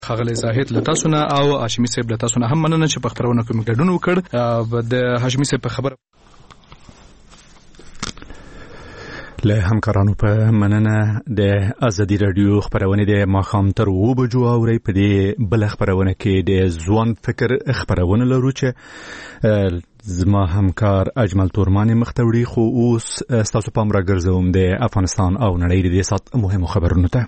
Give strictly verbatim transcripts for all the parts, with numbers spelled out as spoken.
خغلی زاهد له تاسو نه او هاشمي صاحب له تاسو نه هم مننه چې په خبرونه کې ګډون وکړ. د هاشمي صاحب په خبره له همکارانو په مننه. د ازادي رادیو خبرونه د ماښام تر اوه بجو اوري. په دې بل خبرونه کې د ځوان فکر خبرونه لرو چې زما همکار اجمل تورمانی مختوړي. خو اوس تاسو پام راګرځوم د افغانستان او نړۍ د سات مهمو خبرونو ته.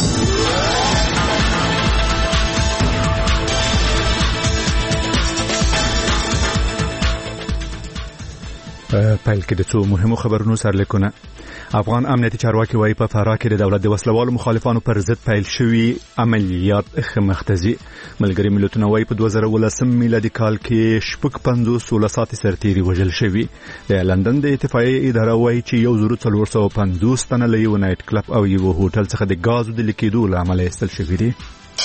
پیل کې د څو مهمو خبرونو سرلیکونه. افغان امنیتي چارواکي وايي په فراه کې د دولت د وسلوالو مخالفانو پر ضد پیل شوي عملیات مختزي. ملګري ملتونه وايي په دوه زره ولسم میلادي کال کې شپږ پنځوس ولسات سرتیري وژل شوي. د لندن د اتفاقیې اداره وايي چې یو زر څلور سوه پنځوس تنه له یو نایټ کلب او یو هوټل څخه د غازو د لیکېدو له امله ایستل شوي دي.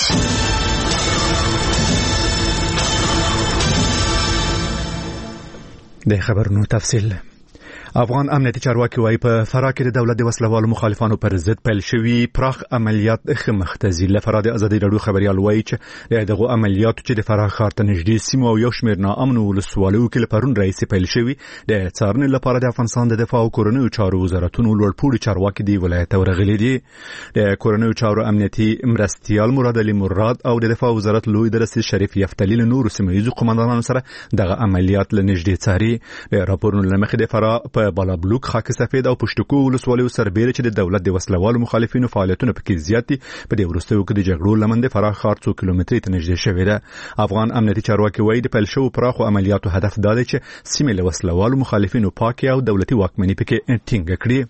د خبرونو تفصیل. افغان امنیتي چارواکي وايي په فراه کې د دولت د وسلوالو مخالفانو پر ضد پیل شوي پراخ عملیات مختزي. له فراه د ازادي رادیو خبريال وايي چې دغه عملیاتو چې د فراه ښار ته نږدې سیمو او یو شمېر ناامن ولسوالیو کې له پرون راهیسې پیل شوي د څارنې لپاره د افغانستان د دفاع او کورنیو چارو وزارتونو لوړپوړي چارواکي دی ولایت ته ورغلي دي. د کورنیو چارو امنیتي مرستیال مراد علي مراد او د دفاع وزارت لوی درسي شریف یفتلی له نورو سیمه‌ییزو قومندانانو سره دغه عملیات له نږدې څاري. د راپورونو له مخې د فراه په بالا بلوک، خاک سفید او پشتکو ولسوالیو سربېره چې د دولت د وسلوالو مخالفینو فعالیتونه پکې زیات دي په دې وروستیو کې د جګړو لمن د فراه ښار څو کیلومتري ته نږدې شوې ده. افغان امنیتي چارواکي وايي د پیل شوو پراخو عملیاتو هدف دا دی چې سیمې له وسلوالو مخالفینو پاکي او دولتي واکمني پکې ټینګه کړي.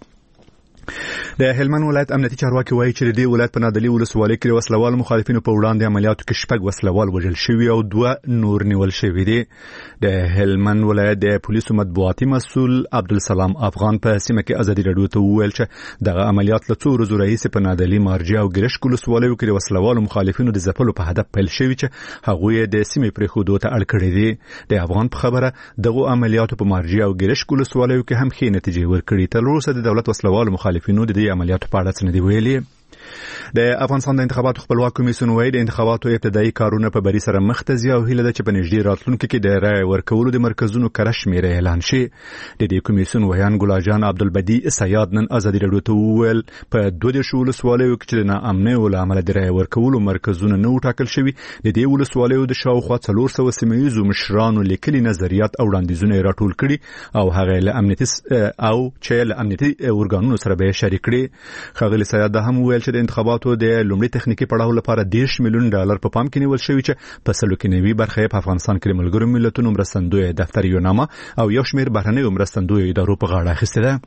د هلمند ولایت امنیتي چارواکي وايي چې د دې ولایت په نادلي ولسوالۍ کې وسلوال مخالفینو په وړاندې عملیاتو کې شپږ وسلوال وژل شوي او دوه نور نیول شوي دي. د هلمند ولایت د پولیسو مطبوعاتي مسؤل عبدالسلام افغان په سیمه کې ازادي رادیو ته وویل چې دغه عملیات له څو ورځو راهیسې په نادلي، مارجې او ګرشک ولسوالیو کې د وسلوالو مخالفینو د ځپلو په هدف پیل شوي چې هغوی د سیمې پرېښودو ته اړ کړي دي. د افغان په خبره دغه عملیاتو په مارجې او ګرشک ولسوالیو کې هم ښې نتیجې ورکړي. تر اوسه د دولت وسلوالو مخالفینو د دې عملیاتو په اړه څه نه دي ویلي. د افغانستان د انتخاباتو خپلواک کمیسیون وايي د انتخاباتو ابتدایي کارونه په بری سره مخ ته ځي او هیله ده چې په نږدې راتلونکي کې د رای ورکولو د مرکزونو کره شمېره اعلان شي. د دې کمیسیون ویان ګلاجان عبدالبدی سیاد نن ازادي رادیو ته وویل په دوه دېرش ولسوالیو کې چې د ناامنیو له امله د رای ورکولو مرکزونه نه ټاکل شوي، د دې ولسوالیو د شاوخوا څلور سوه سیمه‌ییزو مشرانو لیکلي نظریات او وړاندیزونه یې راټول کړي او هغه له امنیتي او چې له امنیتي ارګانونو سره به یې شریک کړي. ښاغلي سیاد دا هم وویل چې د انتخاباتو د لومړي تخنیکی پړاو لپاره دېرش میلیون ډالر په پام کې نیول شوی چې په سلو کې نوي برخه په افغانستان کې ملګرو ملتونو مرستندوی دفتر یونامه او یو شمېر بهرنیو مرستندوی ادارو په غاړه اخیسته ده.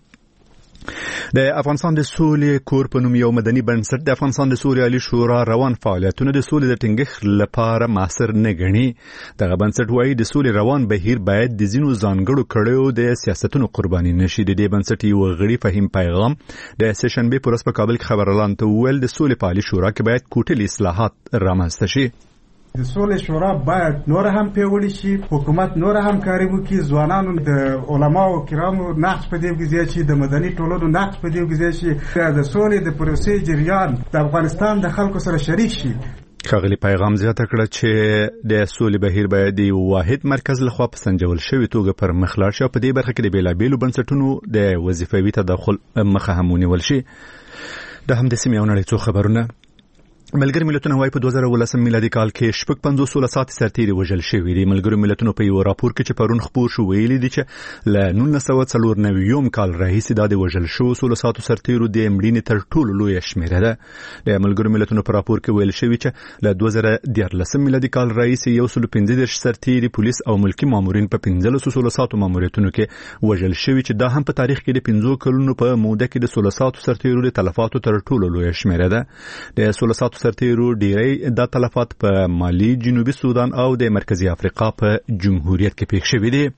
د افغانستان د سولې کور په نوم یو مدني بنسټ د افغانستان د سولې عالی شورا روان فعالیتونه د سولې د ټینګښت لپاره معاصر نه ګڼي. دغه بنسټ وايي د سولې روان بهیر باید د ځینو ځانګړو کړیو د سیاستونو قرباني نشي. د دې بنسټ یو غړي فهیم پیغام د سشنبه پر ورځ په کابل کې خبرلاند ته وویل د سولې په عالی شورا کې باید کوټلي اصلاحات رامنځته شي. د سولې شورا باید نور هم پیوړی شي، حکومت نور هم کاری وکړي، ځوانانو د علماو کرامو نقش په دې کې زیات شي، د مدني ټولنو نقش په دې کې زیات شي، د سولې د پروسې جریان د افغانستان د خلکو سره شریک شي. ښاغلي پیغام زیاته کړه چې د سولې بهیر باید د واحد مرکز لخوا په سنجول شوي توګه پر مخ لاړ شي او په دې برخه کې د بیلابیلو بنسټونو د وظیفوي تداخل مخه هم ونیول شي. د همدې سیمې او نړۍ څو خبرونه. ملګري ملتونه وايي په دوه زره ولسم میلادي کال کې شپږ پنځوس ولسات سرتیري وژل شوي دي. ملګري ملتونو په یو راپور کې چې پرون خپور شو ویلي دي چې له نولس سوه څلور نوي کال راهیسې دا د وژل شوو ولساتو سرتیرو د مړینې تر ټولو لویه شمېره ده. د ملګري ملتونو په راپور کې ویل شوي چې له دوه زره دیارلسم میلادي کال راهیسې یو سل پنځه دېرش سرتیري، پولیس او ملکي مامورین په پنځلسو ولساتو ماموریتونو کې وژل شوي چې دا هم په تاریخ کې د پنځو کلونو په موده کې د ولساتو سرتیرو د تلفاتو تر ټولو لویه شمېره ده. د ولساتو سرتیرو ډېر دا تلفات په مالی، جنوبي سودان او د مرکزی افریقا په جمهوریت کې پیښ شوي دي.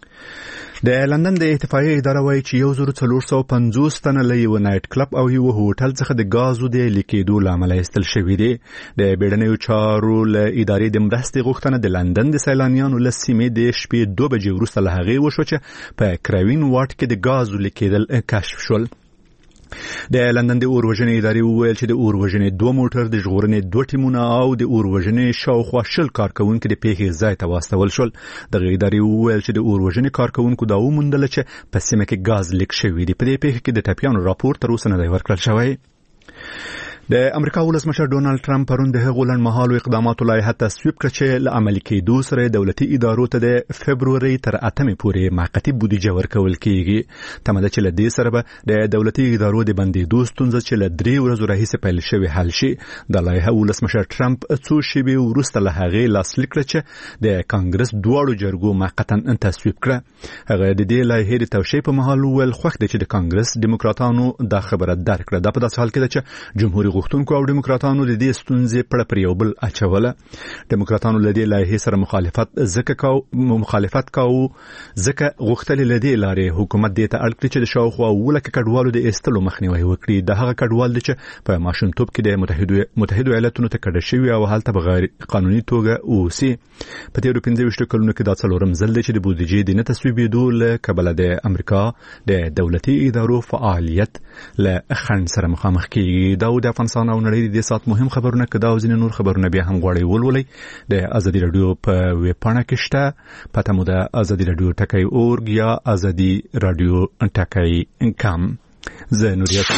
د لندن د اتفاقیې اداره وايي چې یو زر څلور سوه پنځوس تنه له یو نایټ کلب او یو هوټل څخه د غازو د لیکېدو له امله ایستل شوي دي. د بیړنیو چارو له ادارې د مرستې غوښتنه د لندن د سیلانیانو له سیمې د شپې دوه بجې وروسته له هغې وشوه چې په کراوین واټ کې د غازو لیکېدل کشف شول. د لندن د اوروژنې ادارې وویل چې د اوروژنې دوه موټر د ژغورنې دوه ټیمونه او د اوروژنې شاوخوا شل کارکونکو د پیښې ځای ته واستول شول. د ادارې وویل چې د اوروژنې کارکونکو دا وموندل چې په سیمه کې غاز لیک شوی دی. په دې پیښه کې د ټپیانو راپور تر اوسه نه دی ورکړل شوی. د امریکا ولسمشر ډونالد ټرمپ پرون د هغو لنډمهالو اقداماتو لایحه تصویب کړه چې له عملي کېدو سره دولتي ادارو ته د فبروري تر اتمې پورې موقتي بودیجه ورکول کیږي. تمه ده چې له دې سره به د دولتي ادارو د بندېدو ستونزه چې له درې ورځو راهیسې پیل شوې حل شي. د لایحه ولسمشر ټرمپ څو شېبې وروسته له هغې لاسلیک کړه چې د کانګرس دواړو جرګو موقتا تصویب کړه. هغه د دې لایحې د توشیح په مهال وویل خوښ دی چې د کانګرس ډیموکراتانو دا خبره درک کړه. دا په داسې حال کې ده چې جمهوریت غوښتونکو او ډیموکراتانو د دې ستونزې په پر یو بل اچوله. ډیموکراتانو له دې لایحې سره مخالفت ځکه کاو مخالفت کاو ځکه غوښتل لدې لارې حکومت دې ته اړ کړی چې د شاوخوا ولکه کډوالو د ایستلو مخنیوي وکړي. د هغه کډوال چې په ماشومتوب کې د متحده متحده ایالاتونو ته کډه شوی او هلته بغیر قانوني توګه اوسي. په تیرو پنځه ویشت کلونو کې دا څلورم ځل دی چې د بودیجې د نه تصویبېدو له کبله د امریکا د دولتي ادارو فعالیت له خنډ سره مخامخ کیږي. دا د افغانستان او نړۍ د سات مهم خبرونه کدا او ځینې نور خبرونه بیا هم غواړي ولولئ. د ازادي رادیو په ویب پاڼه کې شته. پته مو د ازادي رادیو ټکی اورګ یا ازادي رادیو ټکی کام. زه نوریت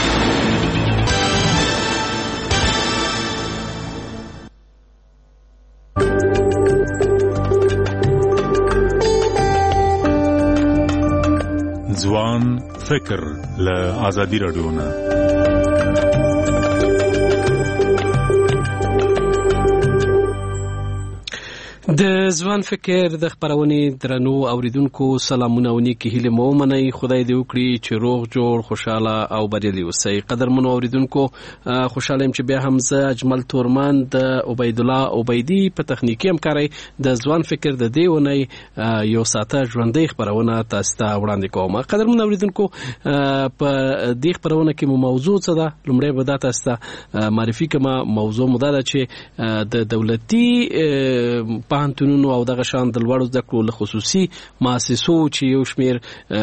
ځوان فکر له ازادي رادیو نه. د ځوان فکر د خبرونې درنو اوریدونکو سلامونه او نیکی هیله مو منئ. خدای دې وکړي چې روغ جوړ خوشاله او بریالي اوسئ. قدرمنو اوریدونکو خوشاله يم چې بیا هم زه اجمل تورمان د عبید الله عبیدی په تخنیکی همکارۍ د ځوان فکر د دې ونې یو ساعته ژوندۍ خبرونه تاسو ته وړاندې کوم. قدرمنو اوریدونکو په دې خبرونه کې مو موضوع څه ده لومړی به دا تاسو ته معرفي کوم. موضوع مو دا چې د دولتي پوهنتونونو او دغه شان د لوړو زده کړو له خصوصي مؤسسو چې یو شمېر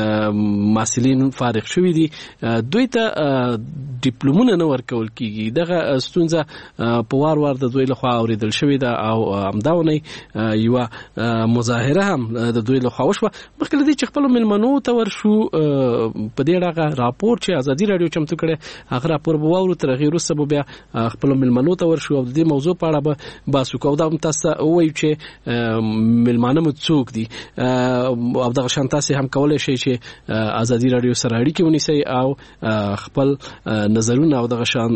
محصلین فارغ شوي دي دوی ته ډیپلومونه نه ورکول کیږي. دغه ستونزه په وار وار د دوی لخوا اوریدل شوې ده او همدا ونې یوه مظاهره هم د دوی لخوا وشوه. مخکې له دې چې خپلو مېلمنو ته ورشو په دې ډغه راپور چې ازادي راډیو چمتو کړی هغه راپور به واورو. تر هغې وروسته به بیا خپلو مېلمنو ته ورشو او د دې موضوع په اړه به بحث وکړو. دا هم تاسو ته ووایو چې ملمانه مو څوک دي او دغه شان تاسو هم کولای شئ چې ازادي رادیو سره اړیکه ونیسئ او خپل نظرونه او دغه شان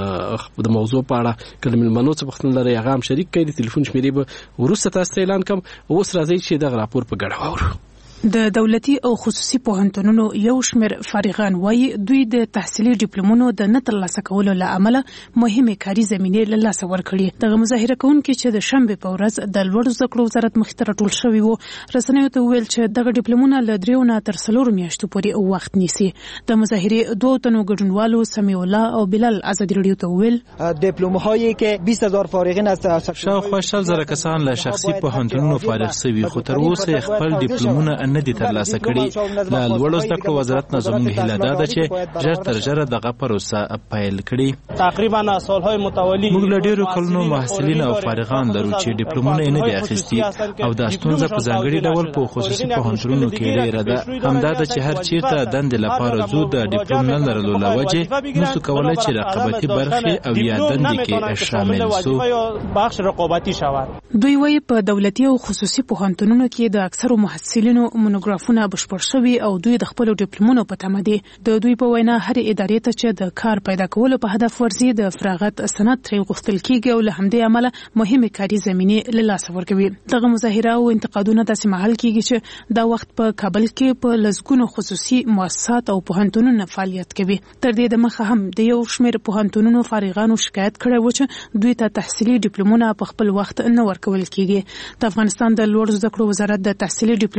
د موضوع په اړه کله ملمنو څخه پوښتنه لري هغه هم شریک کړئ. د ټلیفون شمیرې به وروسته تاسو ته اعلان کوم. اوس راځئ چې دغه راپور په ګډه واورو. د دولتي او خصوصي پوهنتونونو یو شمېر فارغان وایي دوی د تحصیلي ډیپلومونو د نه ترلاسه کولو له امله مهمې کاري زمینې له لاسه ورکړي. دغه مظاهره کوونکي چې د شنبې په ورځ د لوړو زده کړو وزارت مخې ته راټول شوي وو رسنیو ته وویل چې دغه ډیپلومونه له دریو نه تر څلورو میاشتو پورې وخت نیسي. د مظاهرې دوه تنو ګډونوالو سمیع الله او بلال ازادي رادیو ته وویل دیپلم‌هایی که بیست هزار فارغین از شاوخوا شل زره کسان له شخصي پوهنتونونو فارغ شوي خو تر اوسه خپل ډیپلومونه نه دي ترلاسه کړي. له لوړو زده کړو وزارت نه زموږ هیله ده چې ژر تر ژره دغه پروسه پیل کړي. تقریبا سالهای متوالی موږ له ډیرو کلونو محصلین او فارغان لرو چې ډیپلومونه نه دي اخیستي او دا ستونزه په ځانګړي ډول په خصوصي پوهنتونونو کې ډیره ده. همدا ده چې هر چیرته دندې لپاره زو د ډیپلوم نه لرلو له وجې نشو کولای چې رقابتي برخې او یا دندې کې شامل سو. بخش رقابتی شود. دوی وايي په دولتي او خصوصي پوهنتونونو کې د اکثرو محصلینو مونوګرافونه بشپړ شوي او دوی د خپل ډیپلومونو په تمه دي. د دوی په وینا هر ادارې ته چې د کار پیدا کولو په هدف ورزي د فراغت سند ترې غوښتل کیږي او له همدې امله مهمه کاري زمینې له لاسه ورکوي. دغه مظاهره او انتقادونه داسې مهال کیږي چې دا وخت په کابل کې په لسګونو خصوصي مؤسسات او پوهنتونونو فعالیت کوي. تر دې د مخه هم د یو شمېر پوهنتونونو فارغانو شکایت کړی و چې دوی ته تحصیلي ډیپلومونه په خپل وخت نه ورکول کیږي. د افغانستان د لوړو زده کړو وزارت د تحصیلي ډیپلومونو د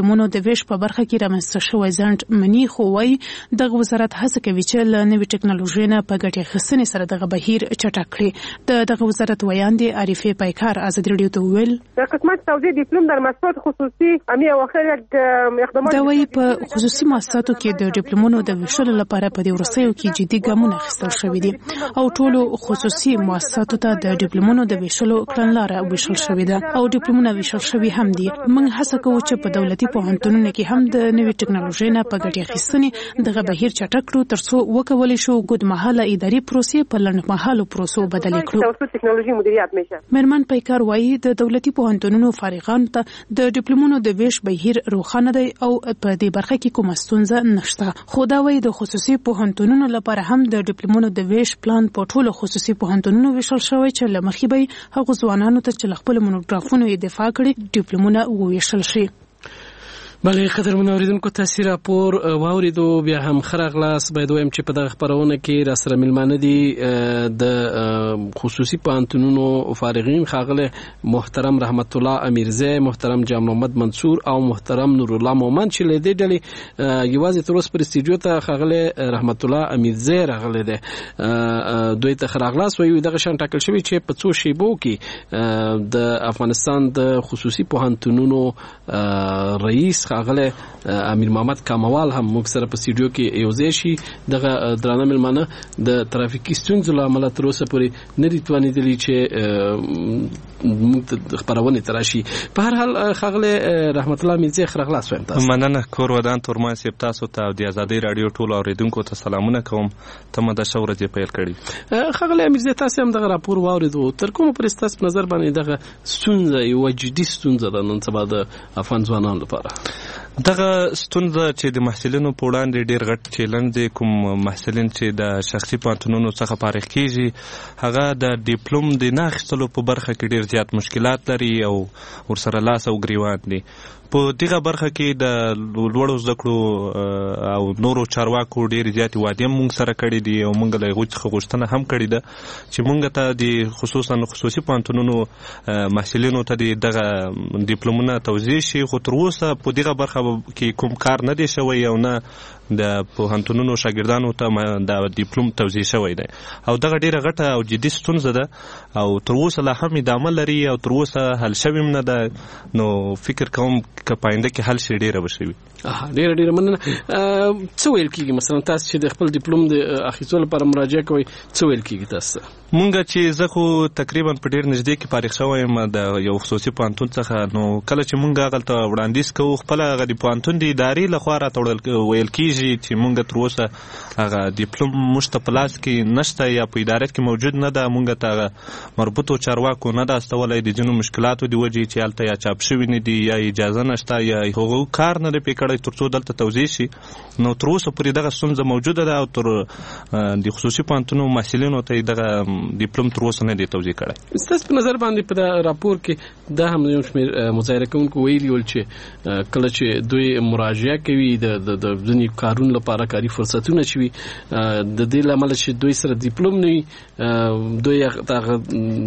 د ویش په برخه کې رامنځته شوی ځنډ مني، خو وايي دغه وزارت هڅه کوي چې له نوې ټکنالوژۍ نه په ګټې اخیستنې سره دغه بهیر چټک کړي. د دغه وزارت ویاندې عارفه پیکار ازادي راډیو ته وویل در قسمت توزیع دیپلم در مؤسسات خصوصی امی اواخر یک اقدامات دا وايي په خصوصي مؤسساتو کې د ډیپلومونو د ویشلو لپاره په دې وروستیو کې جدي ګامونه اخیستل شوي دي او ټولو خصوصي مؤسساتو ته د ډیپلومونو د ویشلو کړنلاره ویشل شوې ده او ډیپلومونه ویشل شوي هم دي. موږ هڅه کوو چې په دولتي پوهنتونونو کې هم د نوې ټکنالوژۍ نه په ګټې اخیستنې دغه بهیر چټک کړو ترڅو وکولی شو ګډمهاله اداري پروسې په لنډمهالو پروسو بدلې کړو. مېرمن پیکار وايي د دولتي پوهنتونونو فارغانو ته د ډیپلومونو د ویش بهیر روښانه دی او په دې برخه کې کومه ستونزه نشته. خو دا وايي د خصوصي پوهنتونونو لپاره هم د ډیپلومونو د ویش پلان په ټولو خصوصي پوهنتونونو ویشل شوی چې له مخکې به هغو ځوانانو ته چې له خپلو مونوګرافونو یې دفاع کړي ډیپلومونه وویشل شي. بله قدرمن اوریدونکو تاسو راپور واوریدو. بیا هم خرغلاس باید وایم چې په دغه خبرونه کې را سره ملمانه دي د خصوصي پوهنتونونو فارغین ښاغلی محترم رحمت الله امیرزی، محترم جان محمد منصور او محترم نور الله مومن چې له دې ډلې یوازې تر اوسه پر استډیو ته ښاغلی رحمت الله امیرزی راغلی دی. دوی ته خرغلاس وایي دغه شان ټاکل شوي چې په څو شیبو کې د افغانستان د خصوصي پوهنتونونو رئیس ښاغلی امیر محمد کاموال هم موږ سره په استډیو کې یو ځای شي. دغه درانه مېلمانه د ترافیکي ستونزو له امله تر اوسه پورې نه دي توانېدلي چې موږ ته خپرونې ته راشي. په هر حال ښاغلی رحمت الله امیرزی خرغلاس وایم تاسو. مننه کور ودان تورمان صاحب، تاسو ته او د ازادۍ راډیو ټولو اورېدونکو ته سلامونه کوم. تمه ده ښه ورځ یې پیل کړې. ښاغلی امیرزی تاسو هم دغه راپور واورېدو، تر کومه پورې ستاسو په نظر باندې دغه ستونزه یوه جدي ستونزه ده نن سبا د افغان ځوانانو لپاره؟ دغه ستونزه چې د محصلینو په وړاندې ډېر غټ چیلنج دی. کوم محصلین چې د شخصي پوهنتونونو څخه فارغ کیږي هغه د ډیپلوم د نه اخیستلو په برخه کې ډېر زیات مشکلات لري او ورسره لاس او ګریوان دي. په دغه برخه کې د لوړو زده کړو او نورو چارواکو ډېرې زیاتې وعدې هم موږ سره کړي دي او موږ له هغوی څخه غوښتنه هم کړې ده چې موږ ته د خصوصا خصوصي پوهنتونونو محصلینو ته د دغه ډیپلومونه توضیح شي. خو تر اوسه په دغه برخه کې کوم کار نه دی شوی او نه د پوهنتونونو شاګردانو ته د ډیپلوم توضیح شوی دی او دغه ډېره غټه او جدي ستونزه ده او تر اوسه لا هم ادامه لري او تر اوسه حل شوی هم نه ده. نو فکر کوم که په آینده کې حل شي ډېره به ښه وي. ډېره ډېره مننه. څه ویل کېږي مثلا تاسو چې د خپل ډیپلوم د اخیستلو لپاره مراجعه کوئ څه ویل کېږي تاسو ته؟ مونږ چې زه خو تقریبا په ډېر نږدې کې فارغ شوی یم د یو خصوصي پوهنتون څخه، نو کله چې مونږ هغلته وړاندیز کوو خپله هغه د پوهنتون د ادارې لخوا راته ویل کېږي چې مونږ تر اوسه هغه ډیپلوم موږ ته په لاس کې نشته یا په ادارې کې موجود نه ده. مونږ ته هغه مربوطو چارواکو نه ده استولی د ځینو مشکلاتو د وجې چې هلته یا چاپ شوي نه دي یا اجازه نشته یا هغو کار نه دی پرې کړی تر څو دلته توضیح شي. نو تر اوسه پورې دغه ستونزه موجوده ده او تر د خصوصي پوهنتونو محصلینو ته دغه ډیپلوم تر اوسه نه دی توضیح کړی. ستاسو په نظر باندې په راپور کې دا هم یو شمېر مظاهره کوونکو ویلي ول چې کله چې دوی مراجعه کوي د د ځینې کارونو لپاره کاري فرصتونه چې وي د دې له امله چې دوی سره ډیپلوم نه وي دوی هغه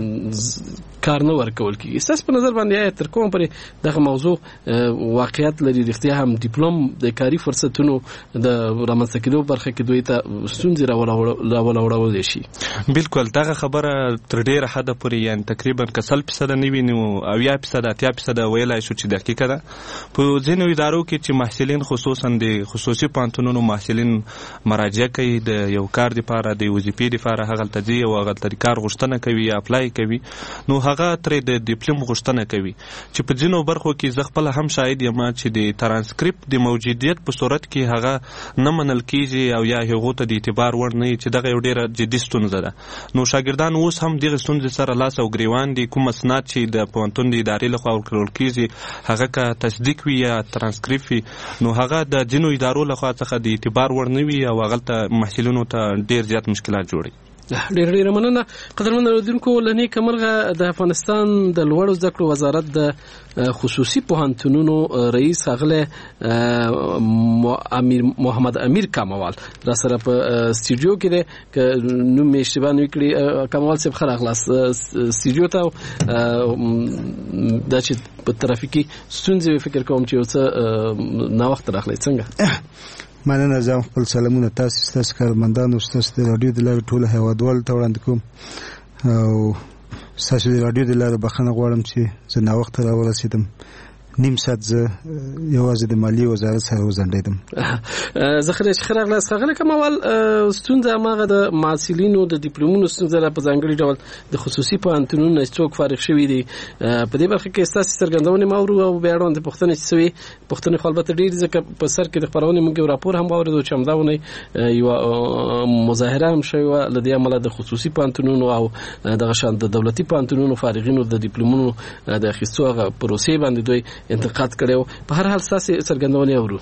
کار نه ورکول کېږي. ستاسو په نظر باندې تر کومه پورې دغه موضوع واقعیت لري رښتیا هم ډیپلوم د کاري فرصتونو د رامنځته کېدو برخه کې دوی ته ستونزې راولاړولی شي؟ بالکل دغه خبره تر ډېره حده پورې یعنې تقریبا که سل فیصده نه وي نو اویا فیصده اتیا فیصده ویلی شو چې دقیقه ده. په ځینو ادارو کې چې محصلین خصوصا د خصوصي پوهنتونونو محصلین مراجعه کوي د یو کار دپاره د وظیفې دپاره هغلته ځي او هغلته د کار غوښتنه کوي یا اپلای کوي نو هغه ترې د ډیپلوم غوښتنه کوي چې په ځینو برخو کې زه خپله هم شاهد یم چې د ترانسکریپټ د موجودیت په صورت کې هغه نه منل کېږي او یا هغو ته د اعتبار وړ نه وي چې دغه یو ډېره جدي ستونزه ده. نو شاګردان اوس هم دغه ستونزې سره لاس او ګریوان دي. کوم اسناد چې د پوهنتون د ادارې لخوا ورکړل کېږي هغه که تصدیق وي یا ترانسکریپټ وي نو هغه د ځینو ادارو لخوا څخه د اعتبار وړ نه وي او هغلته محصلینو ته ډېر زیات مشکلات جوړوي. ډېر ډېر مننه. قدرمن اوریدونکو، لنی کمرغه د افغانستان د لوړو زده کړو وزارت د خصوصي پوهنتونونو رئیس ښاغلی امیر محمد امیر کاموال را سره په استودیو کې دی. که نوم مې اشتباه نه وي کړی، کاموال صاحب ښه راغلاست استودیو ته. دا چې په ترافیکي ستونزې وي، فکر کوم چې یو څه ناوخته راغلی. څنګه؟ مننه. زه خپل سلامونه تاسو ستاسو کارمندانو ستاسو د رادیو د لارې ټول هیوادوالو ته وړاندې کوم، او ستاسو د رادیو د لارې بخښنه غواړم چې زه ناوخته راورسېدم. نیم ساعت زه یوازې د مالیې وزارت سره وځنډېدم. زه ښه چې ښه راغلاست ښاغلی کموال. ستونزه هماغه د محصلینو د ډیپلومونو ستونزه ده. په ځانګړي ډول د خصوصي پوهنتونونو نه څوک فارغ شوي دي. په دې برخه کې ستاسې څرګندونې ما اورو او بیا اړوند پوښتنې چې سوي پوښتنې خو البته ډېرې، ځکه په سر کې د خپرونې موږ یو راپور هم واورېدو چې همدا اونۍ یوه مظاهره هم شوې وه له دې امله د خصوصي پوهنتونونو او دغه شان د دولتي پوهنتونونو فارغینو د ډیپلومونو د اخیستو هغه پروسې باندې دوی انتقاد کړو. په هر حال ستاسې څرګندونې اورو.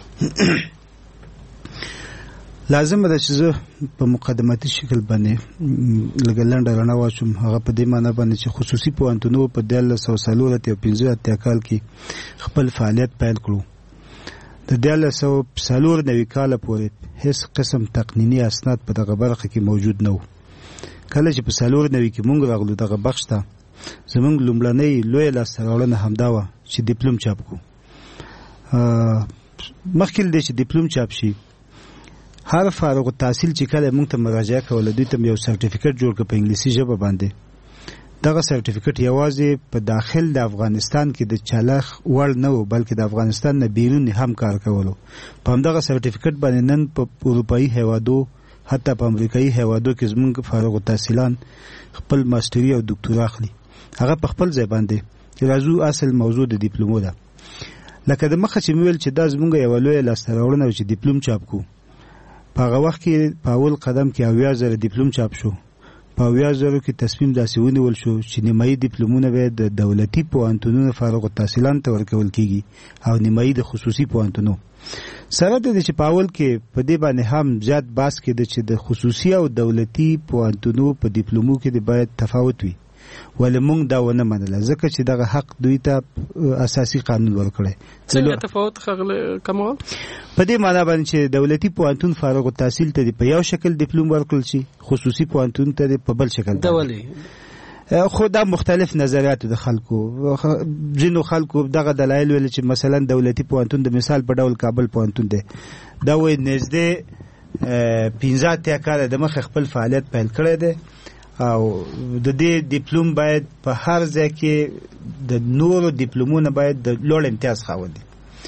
لازم ده چې زه په مقدماتي شکل باندې لږ لنډه رڼا واچوم. هغه په دې معنی باندې چې خصوصي پوهنتونونو په دیارلس سوه څلور اتیا پنځه اتیا کال کې خپل فعالیت پیل کړو. د دیارلس سوه څلور نوي کاله پورې هیڅ قسم تقنیني اسناد په دغه برخه کې موجود نه و. کله چې په څلور نوي کې موږ راغلو دغه بخش ته، زموږ لومړنۍ لویه لاسته راوړنه همدا وه چې ډیپلوم چاپ کړو. مخکې له دې چې ډیپلوم چاپ شي، هر فارغ التحصیل چې کله موږ ته مراجعه کوله، دوی ته یو سرټیفیکټ جوړ کړ په انګلیسي ژبه باندې. دغه سرټیفیکټ یوازې په داخل د افغانستان کې د چالخ وړ نه و، بلکې د افغانستان نه بیرون هم کار کولو. په همدغه سرټیفیکټ باندې نن په اروپایي هیوادو، حتی په امریکایي هیوادو کې زموږ فارغ التحصیلان خپل ماستري او دکتورا اخلي. هغه په خپل ځای باندې راځو. اصل موضوع د ډیپلومو ده. لکه د مخه چې ویل چې دا زموږ یو لوی لاسته راوړنه چې ډیپلوم چاپ کو. په هغه وخت کې په اول قدم کې اویا زره ډیپلوم چاپ شو. په اویا زره کې تصمیم داسې ونیول شو چې نیمایي ډیپلومونه به د دولتي پوهنتونونو فارغ التحصیلانو ته ورکول کیږي او نیمایي د خصوصي پوهنتونونو. سره د دې چې په اول کې په دې باندې هم زیات بحث کېده چې د خصوصي او دولتي پوهنتونونو په ډیپلومو کې باید تفاوت وي، ولې موږ دا ونه منله، ځکه چې دغه حق دوی ته اساسي قانون ورکړی. څنګه تفاوت ښاغلی کموال؟ په دې معنا باندې چې دولتي پوهنتون فارغ التحصیل ته په یو شکل ډیپلوم ورکړل شي، خصوصي پوهنتون ته په بل شکل. دا ولې؟ خو دا مختلف نظریات د خلکو. ځینو خلکو دغه دلایل ویل چې مثلا دولتي پوهنتون د مثال په ډول کابل پوهنتون دی، دا وایي نږدې پنځه اتیا کاله د مخه خپل فعالیت پیل کړی دی او د دې ډیپلوم باید په هر ځای کې د نورو ډیپلومونو باید د لوړ امتیاز خاوند.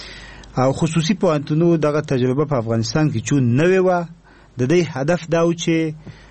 او خصوصي پوهنتونونو دغه تجربه په افغانستان کې چون نوې وه. د دې هدف دا و چې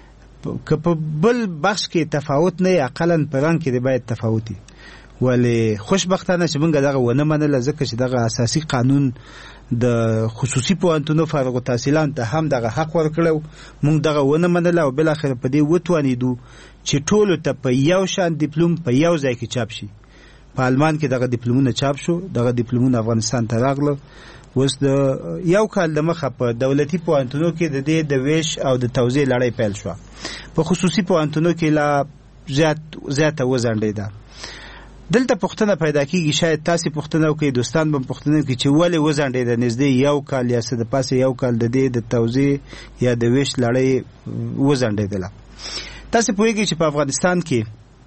که په بل بخش کې تفاوت نه اقلا په رنګ کې باید تفاوتي. ولې خوشبختانه چې موږ دغه ونه منله، ځکه چې دغه اساسي قانون د خصوصي پوهنتونو فارغ التحصیلان ته هم دغه حق ورکړو. موږ دغه ونه منله او بل اخر په دې وتوانیدو چې ټولو ته په یو شان ډیپلوم په یو ځای کې چاپ شي. په آلمان کې دغه ډیپلومونه چاپ شو. دغه ډیپلومونه افغانستان ته راغله. اوس د یو کال د مخه په دولتي پوهنتونو کې د دې د ویش او د توزیع لړۍ پیل شو. په خصوصي پوهنتونو کې لا زیات زیاته وځنډېده. دلته پوښتنه پیدا کیږي، شاید تاسو پوښتنه وکړئ، دوستان به پوښتنه کوي چې ولې وځنډېده نږدې یو کال یا څه د پاسه یو کال د دې د توزیع یا د ویش لړۍ وځنډېدله. تاسو پوهیږئ چې په افغانستان کې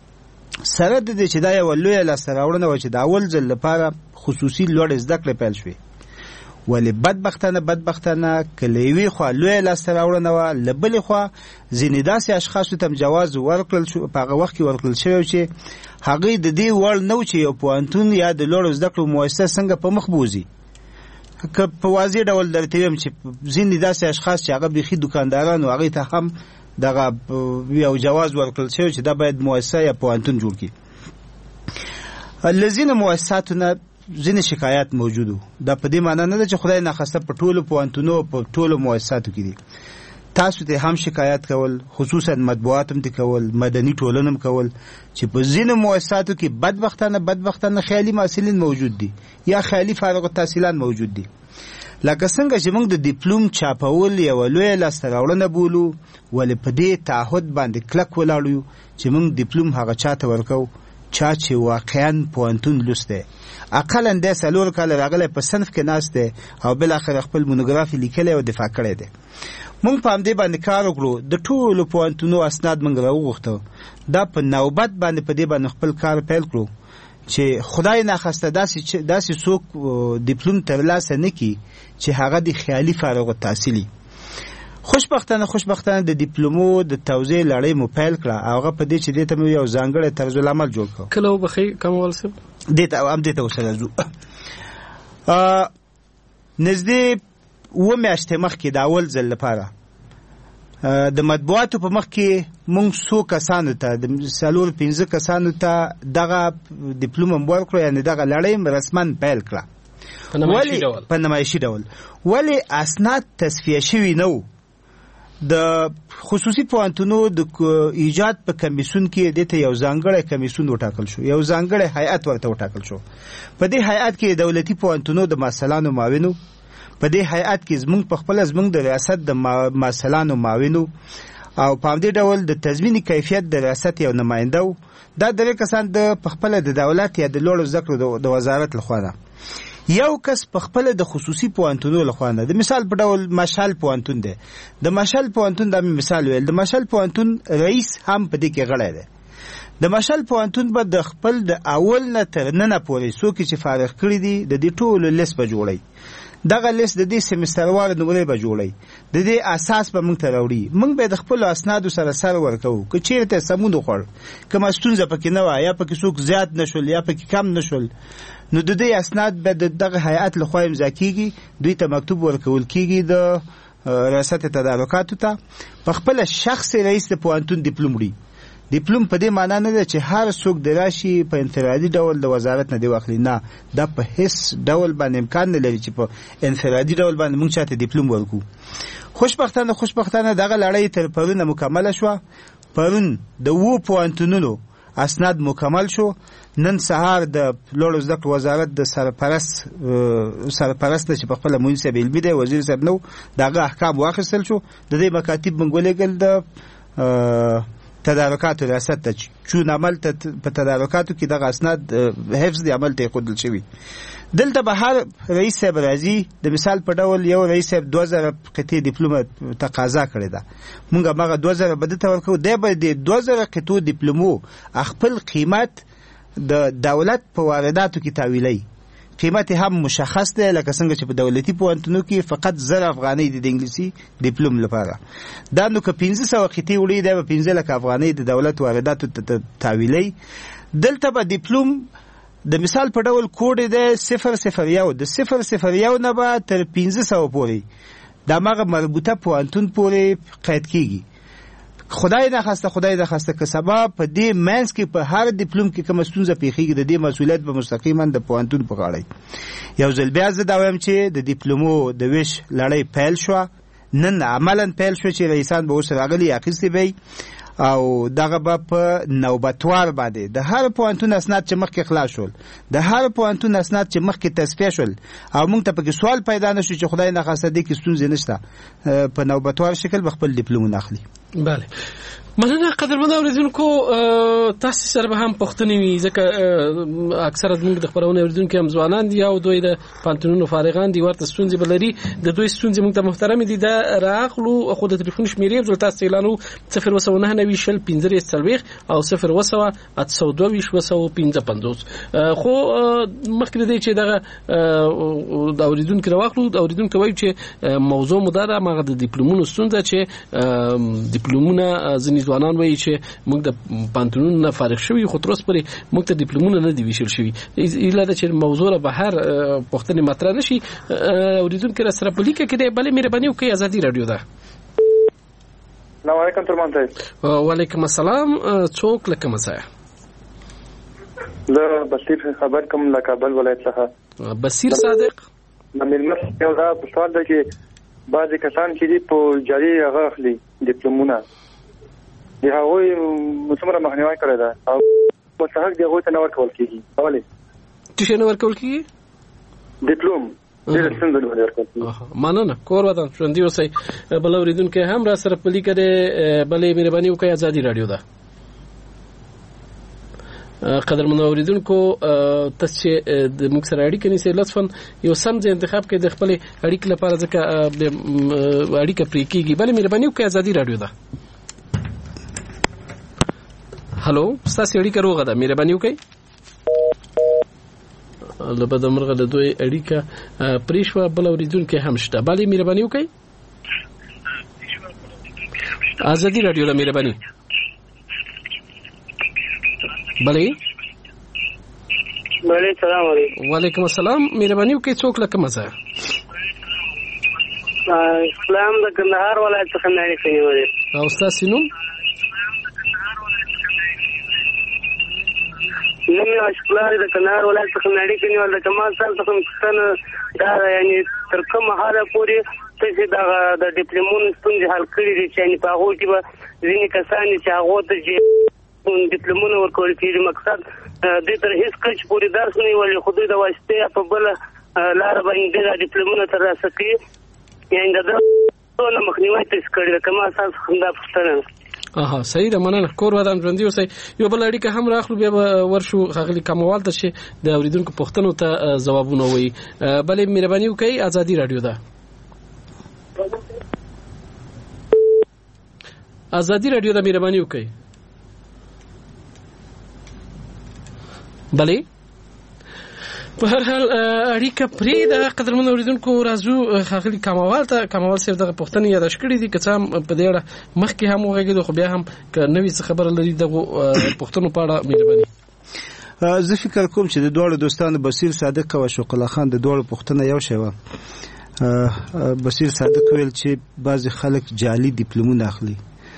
سره د دې چې دا یو لویه لاسته راوړنه وه چې د اول ځل لپاره خصوصي لوړ زده کړې پیل شوې. ولې بدبختانه بدبختانه که له یوې خوا لویه لاسته راوړنه وه، له بلې خوا ځینې داسې اشخاصو ته جواز ورکړل شو په هغه وخت کې ورکړل شوی چې هغوی د دې وړ نه و چې یو پوهنتون یا د لوړو زده کړو مؤسسه څنګه په مخ بوځي. که په واضح ډول درته ویم چې ځینې داسې اشخاص چې هغه بیخي دوکانداران و، هغوی ته هم دغه یو جواز ورکړل شوی چې دا باید مؤسسه یا پوهنتون جوړ کړي. له ځینو مؤسساتو نه ځینې شکایات موجود و. دا په دې معنی نه ده چې خدای ناخواسته په ټولو پوهنتونو په ټولو مؤسساتو کې دي. تاسو ته هم شکایت کول، خصوصا مطبوعات هم ته کول، مدني ټولنه هم کول چې په ځینو مؤسساتو کې بدبختانه بدبختانه خیالي محصلین موجود دي یا خیالي فارغ التحصیلان موجود دي. لکه څنګه چې موږ د ډیپلوم چاپول یو لوی لاسته راوړنه بولو ولې په دې تعهد باندې کلک ولاړ یو چې موږ ډیپلوم هغه چاته ورکو چا چې واقعا پوهنتون لوسته اقلا د سلور کال راغله په صنف کې ناشته او بل اخر خپل مونوګرافي لیکلی او دفاع کړی دی. مونږ په دې باندې کار وکړو د ټولو پوهنتونو اسناد مونږ راوغوښتو دا په نوبت باندې په دې باندې خپل کار پیل کړو چې خدای نه خواسته داسې داسې څوک ډیپلوم ترلاسه نه کړي چې هغه د خیالي فارغ التحصیلي. خوشبختانه خوشبختانه د ډیپلومو د توزیع لړۍ مو پیل کړه او هغه په دې چې دې ته یو ځانګړی طرز العمل جوړ کړ. کله وبخي کمول سم دې ته هم دې ته وسره زو ا نږدې و میاشتې مخکې د اول ځل لپاره د مطبوعاتو په مخ کې مونږ څو کسانو ته د څلور پنځه کسانو ته دغه ډیپلوم ورکړو، یعنی دغه لړۍ رسماً پیل کړه په نمایشي ډول. ولی اسناد تصفیه شوي نه وو. د خصوصي پوهنتونو د ایجاد په کمیسیون کې دته یو ځانګړی کمیسیون وټاکل شو، یو ځانګړی هیئت ورته وټاکل شو. په دې هیئت کې دولتي پوهنتونو د مسلانو معاونو، په دې هیئت کې زمونږ په خپل زمونږ د ریاست د مسلانو معاونو او په دې ډول د تضمین کیفیت د ریاست یو نماینده و. دا درې کسان د په خپل د دولت یا د لوړو زده کړو د وزارت لخوا ده. یو کس په خپل د خصوصي پوهنتونو لخوا نه، د مثال په ډول مشال پوهنتون دی. د مشال پوهنتون د مثال ویل، د مشال پوهنتون رئیس هم په دې کې غړی دی. د مشال پوهنتون به د خپل د اول نه تر ننه پورې څوک چې فارغ کړي دي د دې ټولو لیست به جوړي. دغه لیست د دې سیمستروار نمرې به جوړي، د دې اساس به موږ ته راوړي. موږ به د خپل اسنادو سره سر ورکوو که چیرته سمون وخور، کومه ستونزه پکې نه وای یا پکې څوک زیات نشول یا پکې کم نشول، نو د دې اسناد به دغه هیئت لخوا امضا کیږي، دوی ته مکتوب ورکول کیږي د ریاست تدارکاتو ته. په خپل شخص رئیس د پوهنتون ډیپلوم لري. ډیپلوم په دې معنی نه ده چې هر څوک د راشي په انفرادي ډول د وزارت نه دی واخلي، نه، دا په هیڅ ډول باندې امکان نه لري چې په انفرادي ډول باندې موږ چاته ډیپلوم ورکو. خوشبختانه خوشبختانه دغه لړۍ تر پرونه مکمله شو. پرون د وو پوهنتونونو اسناد مکمل شو. نن سهار د لوړو زده کړو وزارت د سرپرست سرپرست چې په خپل منصب علمي دی وزیر صاحب نو دغه احکام واخیستل شو. د دې مکاتب موږ ولېږل د تدارکاتو ریاست ته، چون عمل ته په تدارکاتو کې دغه اسناد حفظ دی عمل ته خودل شوی. دلته به هر رئیس صاحب راځي، د مثال په ډول یو رئیس صاحب دوه زره قطعې ډیپلوم تقاضا کړې ده، موږ هغه دوه زره به دته ورکو. دی به د دوه زره قطعو ډیپلومو خپل قیمت د دولت په وارداتو کې تاویلی، قیمت هم مشخص دی، لکه څنګه چې په دولتي پوهنتونو کې فقط زر افغانۍ د انګلیسي ډیپلوم لپاره دا نو که پنځه سوه قطعې وړي دی به پنځه لکه افغانۍ د دولت وارداتو ته تاویلی. دلته به ډیپلوم د مثال په ډول کوډ دی صفر صفر یو، د صفر صفر یو نه به تر پنځه سوه پورې د هغه مربوطه پوهنتون پورې قید کیږي. خدای نه خواسته خدای نه خواسته که سبا په دې منځ کې په هر ډیپلوم کې کوم ستونزه پیښیږي د دې مسؤلیت به مستقیما د پوهنتون په غاړه. یو ځل بیا زه دا وایم چې د ډیپلومو د ویش لړۍ پیل شو، نن عملاً پیل شو چې رئیسان به اوس راغلي اخیستي به او دغه به په نوبتوار باندې د هر پوهنتون اسناد چې مخکې خلاص شول، د هر پوهنتون اسناد چې مخکې تصفیه شول او موږ ته پکې سوال پیدا نشو چې خدای نه خواسته دې کې ستونزې نشته، په نوبتوار شکل به خپل ډیپلوم اخلي. بله، مننه قدرمن اوریدونکو. تاسو سره به هم پښتني وي ځکه اکثره زموږ د خبرونه اوریدونکو هم ځوانان دي او دوی د پانتونونو فارغان دي، ورته ستونزې بلري. د دوی ستونزې موږ ته محترم دي. دا راغلو خو د تلیفون شمیرې زول تاسو اعلانو صفر وسو نه نوي شل پنځه سلويخ او صفر وسو اته دوه ویش وسو پنځه پنځوس. خو مخکې دې چې دغه د اوریدونکو راغلو د اوریدونکو وایي چې موضوع مداره مغه د ډیپلومونو ستونزه چې ډیپلومونه ځینې ځوانان وایي چې موږ د پانتونونو نه فارغ شوي خو تر اوسه پورې موږ ته ډیپلومونه نه دي ویشل شوي. ایله ده چې موضوع به هر پوښتنې مطرح نشي. اوریدونکو را سره په لیکه کې دی. بلې مهرباني وکړئ، ازادي راډیو ده. السلام علیکم ترمان صاحب. وعلیکم السلام. څوک له کومه ځایه؟ زه بصیر خبر کوم له کابل ولایت څخه. بصیر صادق. د ملمت یو دا په سوال ده چې بعضې کسان چې دي په جاري هغه اخلي ډیپلومونه، د هغوی څومره مخنیوی کړی ده او مستحق د هغوی ته نه ورکول کېږي. ولې څه شی نه ورکول کېږي؟ ډیپلوم ډېر څنګه ورکړي. مننه. کور ودان ژوندي اوسئ. بل اوریدونکو هم را سره پلی کړي. بلې مهرباني وکړئ. ازادي رادیو ده. قدرمنو اوریدونکو تاسو چې د موږ سره اړیکه نیسئ لطفا یو سم ځای انتخاب کړئ د خپل اړیکې لپاره ځکه اړیکه پرې کیږي. بلې مهرباني وکړئ. ازادي رادیو ده. هلو ستاسو اړیکه روغه ده. مهرباني وکړئ. لبد مرغه د دوی اړیکه پریشوا. بل اوریدونکو هم شته. بلې مهرباني وکړئ. ازادي رادیو ده. مهرباني. بلې بلې سلام علیکم. وعلیکم السلام. مهرباني وکړئ. څوک لکه مزه اسلام د کندهار ولایت څخه نړۍ کنيوي. او تاسو نوم؟ نوم یې اشکلار د کندهار ولایت څخه نړۍ کنيوي. د کمال سره څخه څنګه دا یعنی تر کومه حاله پورې چې دا د ډیپلومونو ستونزې حل کړي دي چې یعنی په هغه کې به ځینې کسان چې هغه ته ډیپلومونه ورکول کېږي مقصد دې تر هیڅ کچ پورې درس نه ویلي خو دوی د واسطې په بل لار باندې د ډیپلومونه ترلاسه کوي. یعنې د دغه مخنیوي تاسو کړی د کما اساس خندا پښتنه. اها صحیح ده. مننه. کور ودان ژوندي اوسئ. یو بل اړیکه هم راخلو بیا ورشو خغلی کموال ته چې د اوریدونکو پوښتنو ته ځوابونه وایي. بلې مهرباني وکړئ. ازادي رادیو ده. ازادي رادیو ده. مهرباني وکړئ. بلې په هر حال اړیکه پرې د قدرمن اوریدونکو راځو خاغلی کموال ته. کموال صرف دغه پوښتنې یاد شکړې دي که څه هم په دې اړه مخکې هم وغږېدو خو بیا هم که نوې څه خبره لري دغه پوښتنو په اړه مهرباني. زه فکر کوم چې د دوړو دوستانو بصیر صادق او شوق الله خان د دوړو پوښتنه یو شی و. بصیر صادق ویل چې بعض خلک جعلي ډیپلومونه اخلي.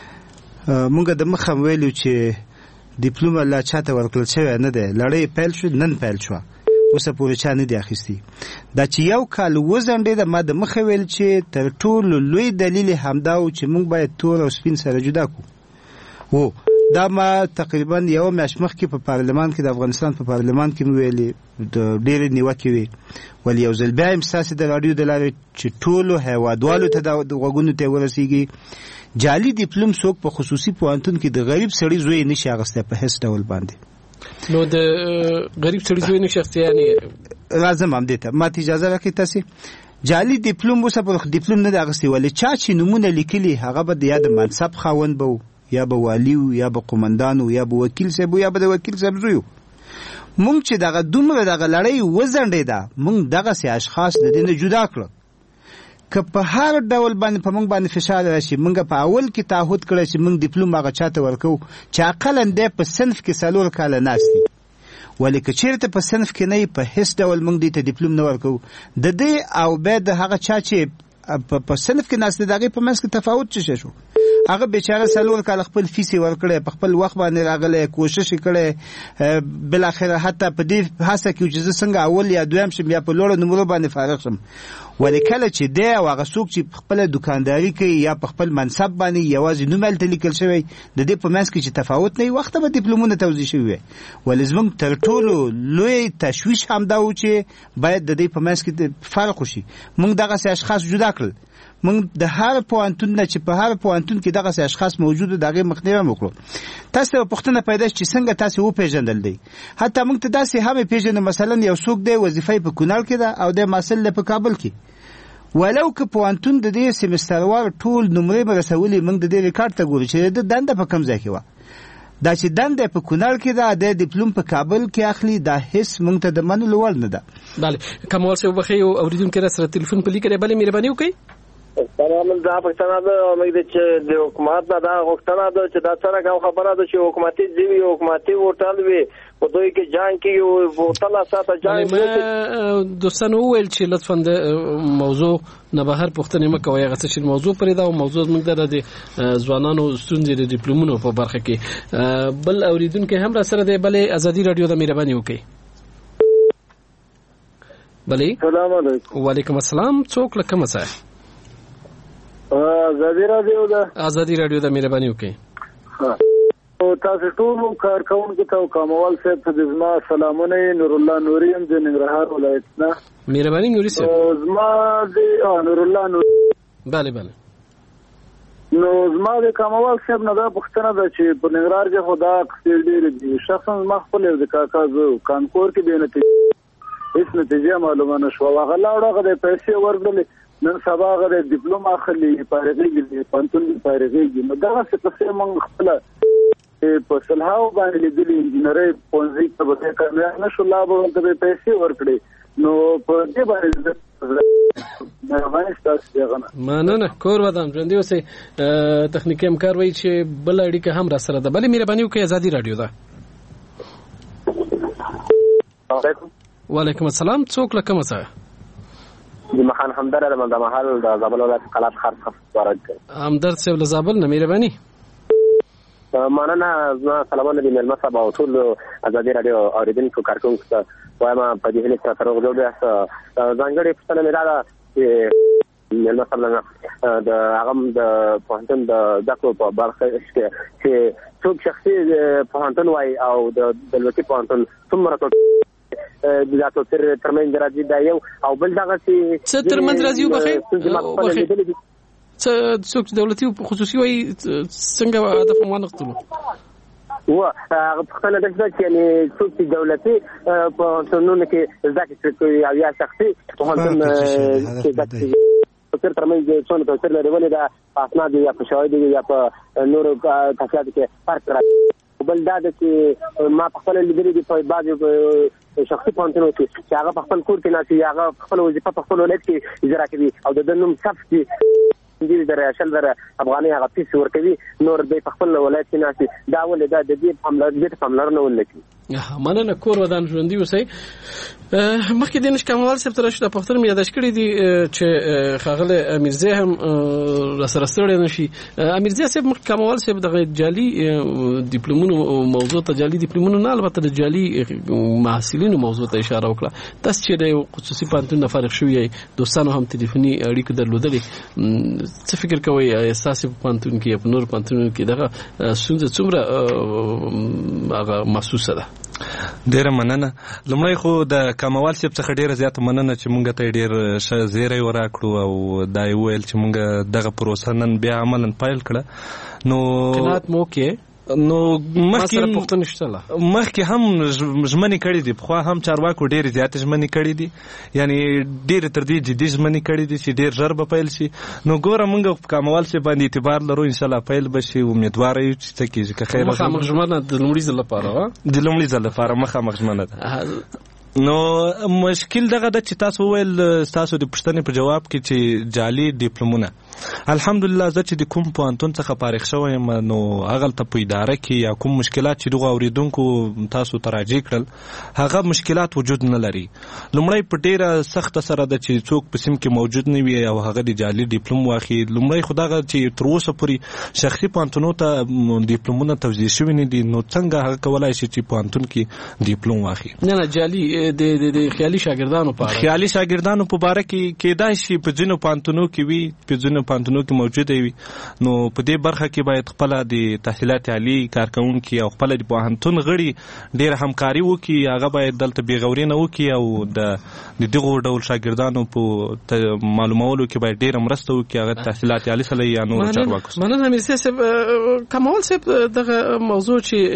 مونږ د مخه ویلو چې ډیپلوم لا چاته ورکړل شوی نه دی. لړۍ پیل شو نن پیل شو اوس پورې چا نه دی اخیستی. دا چې یو کال وزنډې د ما د مخه ویل چې تر ټولو لوی دلیل همدا و چې موږ باید تور او سپین سره جدا کو. وو دا ما تقریبا یو میاشت مخکې په پارلمان کې د افغانستان په پارلمان کې ویلي د ډېر نیوکې وي. ولې یو ځل بیا هم ساسي د رادیو د لارې چې ټولو هیوادوالو ته د غوږونو ته ورسیږي. جعلي ډیپلوم څوک په خصوصي پوهنتون کې د غریب سړي زوی نشي اغسته په هیڅ ډول باندې. نو د غریب سړي زوی نشي اغسته. یعنی لازم هم دې ته ماته اجازه راکړئ. تاسو جعلي ډیپلوم وسه په ډیپلوم نه د اغسته ولې چا چې نمونه لیکلي هغه به د یاد منصب خاوند بو یا به والی یا به قومندان یا به وکیل صاحب یا به د وکیل صاحب زوی. مونږ چې دغه دومره دغه لړۍ وزنډې ده مونږ دغه سي اشخاص د دې نه جدا کړو. که په هر ډول باندې په مونږ باندې فشار راشي مونږ په اول کې تعهد کړی چې مونږ ډیپلوم هغه چاته ورکو چې عقلاً د په صنف کې څلور کاله ناشتي. ولې که چیرته په صنف کې نه په هیڅ ډول مونږ دې ته ډیپلوم نه ورکو د دې او به د هغه چا چې په صنف کې ناشته دغه په منځ کې تفاوت څه شو. هغه بیچاره څلور کال خپل فیسي ورکړي په خپل وخت باندې راغله کوشش کړي بل اخر حتی په دې هڅه کې چې څنګه اول یا دویم شم یا په لوړ نمبر باندې فارغ شم. ولیکل چې دی او هغه څوک چې خپل دکانداري کوي یا په خپل منصب باندې یوازې نومل تلیکل شوی د دې په منځ کې چې تفاوت نه وخت به ډیپلومونه توزیع شوی. ولې زموږ تر ټولو لوی تشویش هم دا و چې باید د دې په منځ کې فرق وشي. موږ دغه اشخاص جدا کړل. موږ د هر پوهنتون نه چې په هر پوهنتون کې دغه اشخاص موجود دغه مخنیوي وکړو. تاسو په پښتنه پیدا چې څنګه تاسو و پیژندل دي. حتی موږ ته داسې هم پیژنه مثلا یو څوک دی وظیفه په کونړ کې ده او د مسل په کابل کې. ولو که پوهنتون د دې سیمستروار ټول نمرې برسولې موږ د دې ریکارډ ته ګورو چې د دنده په کم ځای کې و. دا چې دنده په کونړ کې ده د ډیپلوم په کابل کې اخلي دا هیڅ موږ ته د منلو وړ نه ده. bale کومول څه وبخي او اوریدونکو سره ټلیفون په لیکره bale مهرباني وکړئ. سلام دا پښتنه ده امید چې د حکومت نه دا غوښتنه ده چې دا څنګه خبره ده چې حکومتي ځوی حکومتي ورټل وي په دوی کې جان کې یو ورټل ساته جان ما دوستانو ویل چې لطفا د موضوع نه بهر پښتنه مکه وایي غته چې موضوع پرې دا او موضوع موږ د ځوانانو ستونزې د ډیپلومونو په برخه کې بل اوریدونکو هم را سره دی bale ازادي رادیو د مهرباني وکړئ. bale السلام علیکم. وعلیکم السلام. څوک لکه مسا ازادي رادیو ده. ازادي رادیو د مهرباني وکړئ. ها تاسو ټول کارکونکو ته کاموال صاحب ته زما سلامونه. نور الله نوري هم د ننګرهار ولایت نه. مهرباني نوري صاحب. زما د نور الله نوري. bale bale. نو زما د کاموال صاحب نه دا پوښتنه ده چې په ننګرهار کې خدا قصې ډېرې دي. شخصا زما خپل د کاکا زه کانکور کې بې نتیجه هېڅ نتیجه معلومه نه شوه. هغه لاړ هغه د پیسې ورکړلې، نن سبا هغه د ډیپلوم اخلي، فارغېږي، پوهنتون فارغېږي. نو دغسې قصې موږ خپله په سلهاو باندې لیدلي. انجینرۍ پوهنځي ته به ځای کامیاب نه شو، لا به ورته به پیسې ورکړې. نو په دې باندې مهرباني ستاسو دغه نه مننه. کور ودان ژوندي اوسئ. تخنیکي همکار وایي چې بله اړیکه هم راسره ده. بلې مهرباني وکړئ. ازادي راډیو ده. وعلیکم السلام. څوک له کومه ځایه؟ جمعخان همدرد د مندمحل د زابل ولایت قلات خرڅ خبرت کوي. همدرد صاحب له زابل نه مهرباني. مننه. زما سلامونه دي مېلمه صاحب او ټول ازادي راډیو اورېدونکو کارکونکو ته وایم په دې هیله چې سره وګورئ. ځانګړې پوښتنه مې دا ده چې مېلمه صاحب نه د هغه د پوهنتون د زده کړو په برخه کې چې څوک شخصي پوهنتون وایي او د دولتي پوهنتون څومره دا توپیر ترمنځ راځي دا یو، او بل دغه چې څه ترمنځ راځي وبخښئ څوک دولتي او خصوصي وایي څنګه هدف وانخلو؟ و هغه پوښتنه ده چې یعنې څوک چې دولتي پوهنتونونو کې زده کړې کوي او یا شخصي پوهنتون کې زده کړې توپیر ترمنځ څونه توپیر لري، ولې دا په اسنادو یا په شواهدو یا په نورو تفصیلاتو کې فرق راځي. بل دا ده چې ما په خپله لیدلي دي په بعضې شخصي پوهنتونو کې چې هغه په خپل کور کې ناستي، هغه خپله وظیفه په خپل ولایت کې اجرا کوي او د ده نوم ثبت دي دې در شل در افغاني هغه پیسې ورکوي، نور دی په خپل ولایت کې ناستي. دا ولې دا د دې پاملرنه ونه کوي. مننه. کور ودان ژوندي اوسئ. مخکې د نش کمال صاحب ته راشي د پښتون مې یاداش کړی دي چې خاغله امیرزی هم راسره ستړی نشي. امیرزی صاحب مخکې کمال صاحب د جعلي ډیپلومونو موضوع ته جعلي ډیپلومونو نه البته د جعلي محصلینو موضوع ته اشاره وکړه. تاسو چې د خصوصي پوهنتون نه فارغ شوي دوستانو هم ټلیفوني اړیکې درلودلې، څه فکر کوئ اساسي پوهنتون کې په نور پوهنتونونو کې دغه ستونزه څومره هغه محسوسه ده؟ ډیره مننه. لومړی خو د کموال صاحب څخه ډیره زیاته مننه چې مونږ ته ډیر ښه زیری وراکړو او دا یې وویل چې مونږ دغه پروسه نن بیا عملاً پیل کړه. نو قناعت مو کې نو مخکې مخکې هم ژمنې کړې دي، پخوا هم چارواکو ډېرې زیاتې ژمنې کړې دي، یعنی ډېرې تر دې جدي ژمنې کړې دي چې ډېر ژر به پیل شي. نو ګوره موږ په کاموال صاحب باندې اعتبار لرو، انشاءالله پیل به شي. امیدواره یو چې څه کېږي که خیر مخامخ ژمنه د لومړي ځل لپاره د لومړي ځل لپاره مخامخ ژمنه ده. نو مشکل دغه ده چې تاسو وویل تاسو د پوښتنې په جواب کې چې جعلي ډیپلومونه، الحمدلله زه چې د کوم پوهنتون څخه فارغ شوی یم نو هغلته په اداره کې یا کوم مشکلات چې دغو اورېدونکو تاسو ته راجع کړل هغه مشکلات وجود نه لري. لومړی په ډېره سخته سره ده چې څوک په سیم کې موجود نه وي او هغه د جعلي ډیپلوم واخلي. لومړی خو دغه چې تر اوسه پورې شخصي پوهنتونونو ته ډیپلومونه توزیع شوي نه دي، نو څنګه هغه کولی شي چې پوهنتون کې ډیپلوم واخلي؟ نه نه جعلي د د خیالي شاګردانو په اړه خیالي شاګردانو په باره کې کېدای شي په ځینو پوهنتونونو کې وي، په ځینو پوهنتونونو کې موجوده وي. نو په دې برخه کې باید خپله د تحصیلات عالي کارکوونکي او خپله د پوهنتون غړي ډېره همکاري وکړي، هغه باید دلته بېغوري نه وکړي او د دغو ډول شاګردانو په معلومولو کې باید ډېره مرسته وکړي، هغه تحصیلات عالي سره یا نورو چارواکو سره. مننه امیر صاحب. کمال صاحب دغه موضوع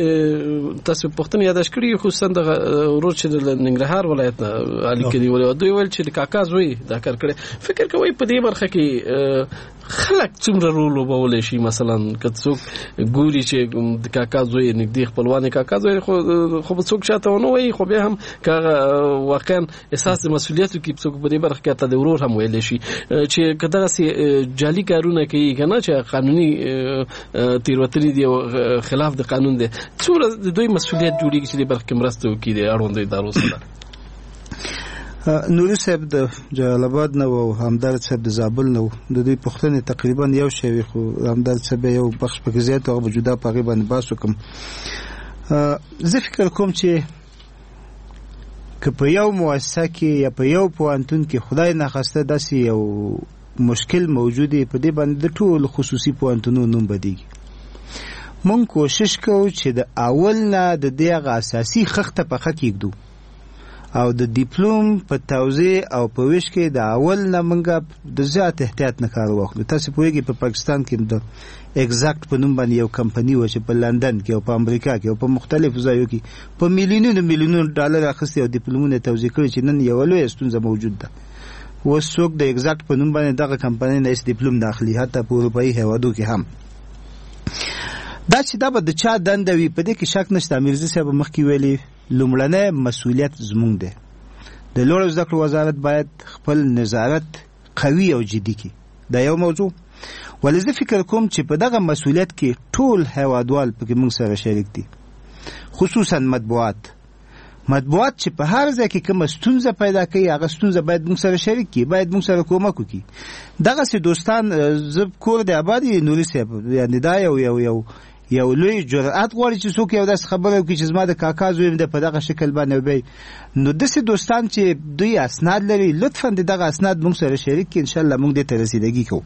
چې تاسو پوښتنه یاداش کړي خصوصا دغه ورور چې د ننګرهار ولایت علي کلی ولې دوی ویل چې د کاکا زوی دا کار کړی. فکر کوئ په دې برخه کې خلک څومره رول لوبولی شي؟ مثلا که څوک ګوري چې د کاکا زوی نږدې خپلوان کاکا زوی خو خو به څوک چاته ونه وایي، خو بیا هم که واقعا احساس د مسؤلیت وکړي څوک په دې برخه کې حتی د ورور هم ویلی شي چې که دغسې جعلي کارونه کوي که نه چې قانوني تېروتنې دي او خلاف د قانون دی، څومره د دوی مسؤلیت جوړېږي چې دې برخه کې مرسته وکړي د اړوندو ادارو سره؟ نوري صاحب د جلال آباد نه او همدرد صاحب د زابل نه د دوی پوښتنې تقریبا یو شی وي، خو همدرد صاحب یو بخش پکې زیات هغه به جدا په هغې باندې بحث وکړم. زه فکر کوم چې که په یو مؤسسه کې یا په یو پوهنتون کې خدای ناخواسته داسې یو مشکل موجود دی، په دې باندې د ټولو خصوصي پوهنتونونو نوم بدیږي. مونږ کوشش کوو چې د اول نه د دې اساسي خخته په خ کېږدو او د ډیپلوم په توزیع او په ویش کې د اول نه مونږ د زیات احتیاط نه کار واخلو. تاسو پوهیږئ په پاکستان کې د ایگزاکټ په نوم باندې یو کمپنی و چې په لندن کې او په امریکا کې او په مختلفو ځایو کې په میلیونونو میلیونونو ډالر اخیستي او ډیپلومونه توزیع کړي چې نن یو لویه ستونزه موجود ده. اوس څوک د ایگزاکټ په نوم باندې دغه کمپنی نه ډیپلوم داخلي حتی په اروپایي هیوادو کې هم. دا چې دا به د چا دنده وي په دې کې شک نشته. امیرزي صاحب مخکې ویلي لومړنی مسؤلیت زموږ دی. د لوړو زده کړو وزارت باید خپل نظارت قوي او جدي کړي. دا یو موضوع. ولې زه فکر کوم چې په دغه مسؤلیت کې ټول هیوادوال پکې موږ سره شریک دي، خصوصا مطبوعات مطبوعات چې په هر ځای کې کومه ستونزه پیدا کوي هغه ستونزه باید موږ سره شریک کړي، باید موږ سره کومک وکړي. دغسې دوستان زه کور د آبادي نوري صاحب یعنې دا یو یو یو یو لوی جرأت غواړي چې څوک یو داسې خبره وکړي چې زما د کاکا زوی م دی په دغه شکل باندې وبی. نو داسې دوستان چې دوی اسناد لري لطفا د دغه اسناد موږ سره شریک کړي، انشاءالله موږ دې ته رسیدګي کوو.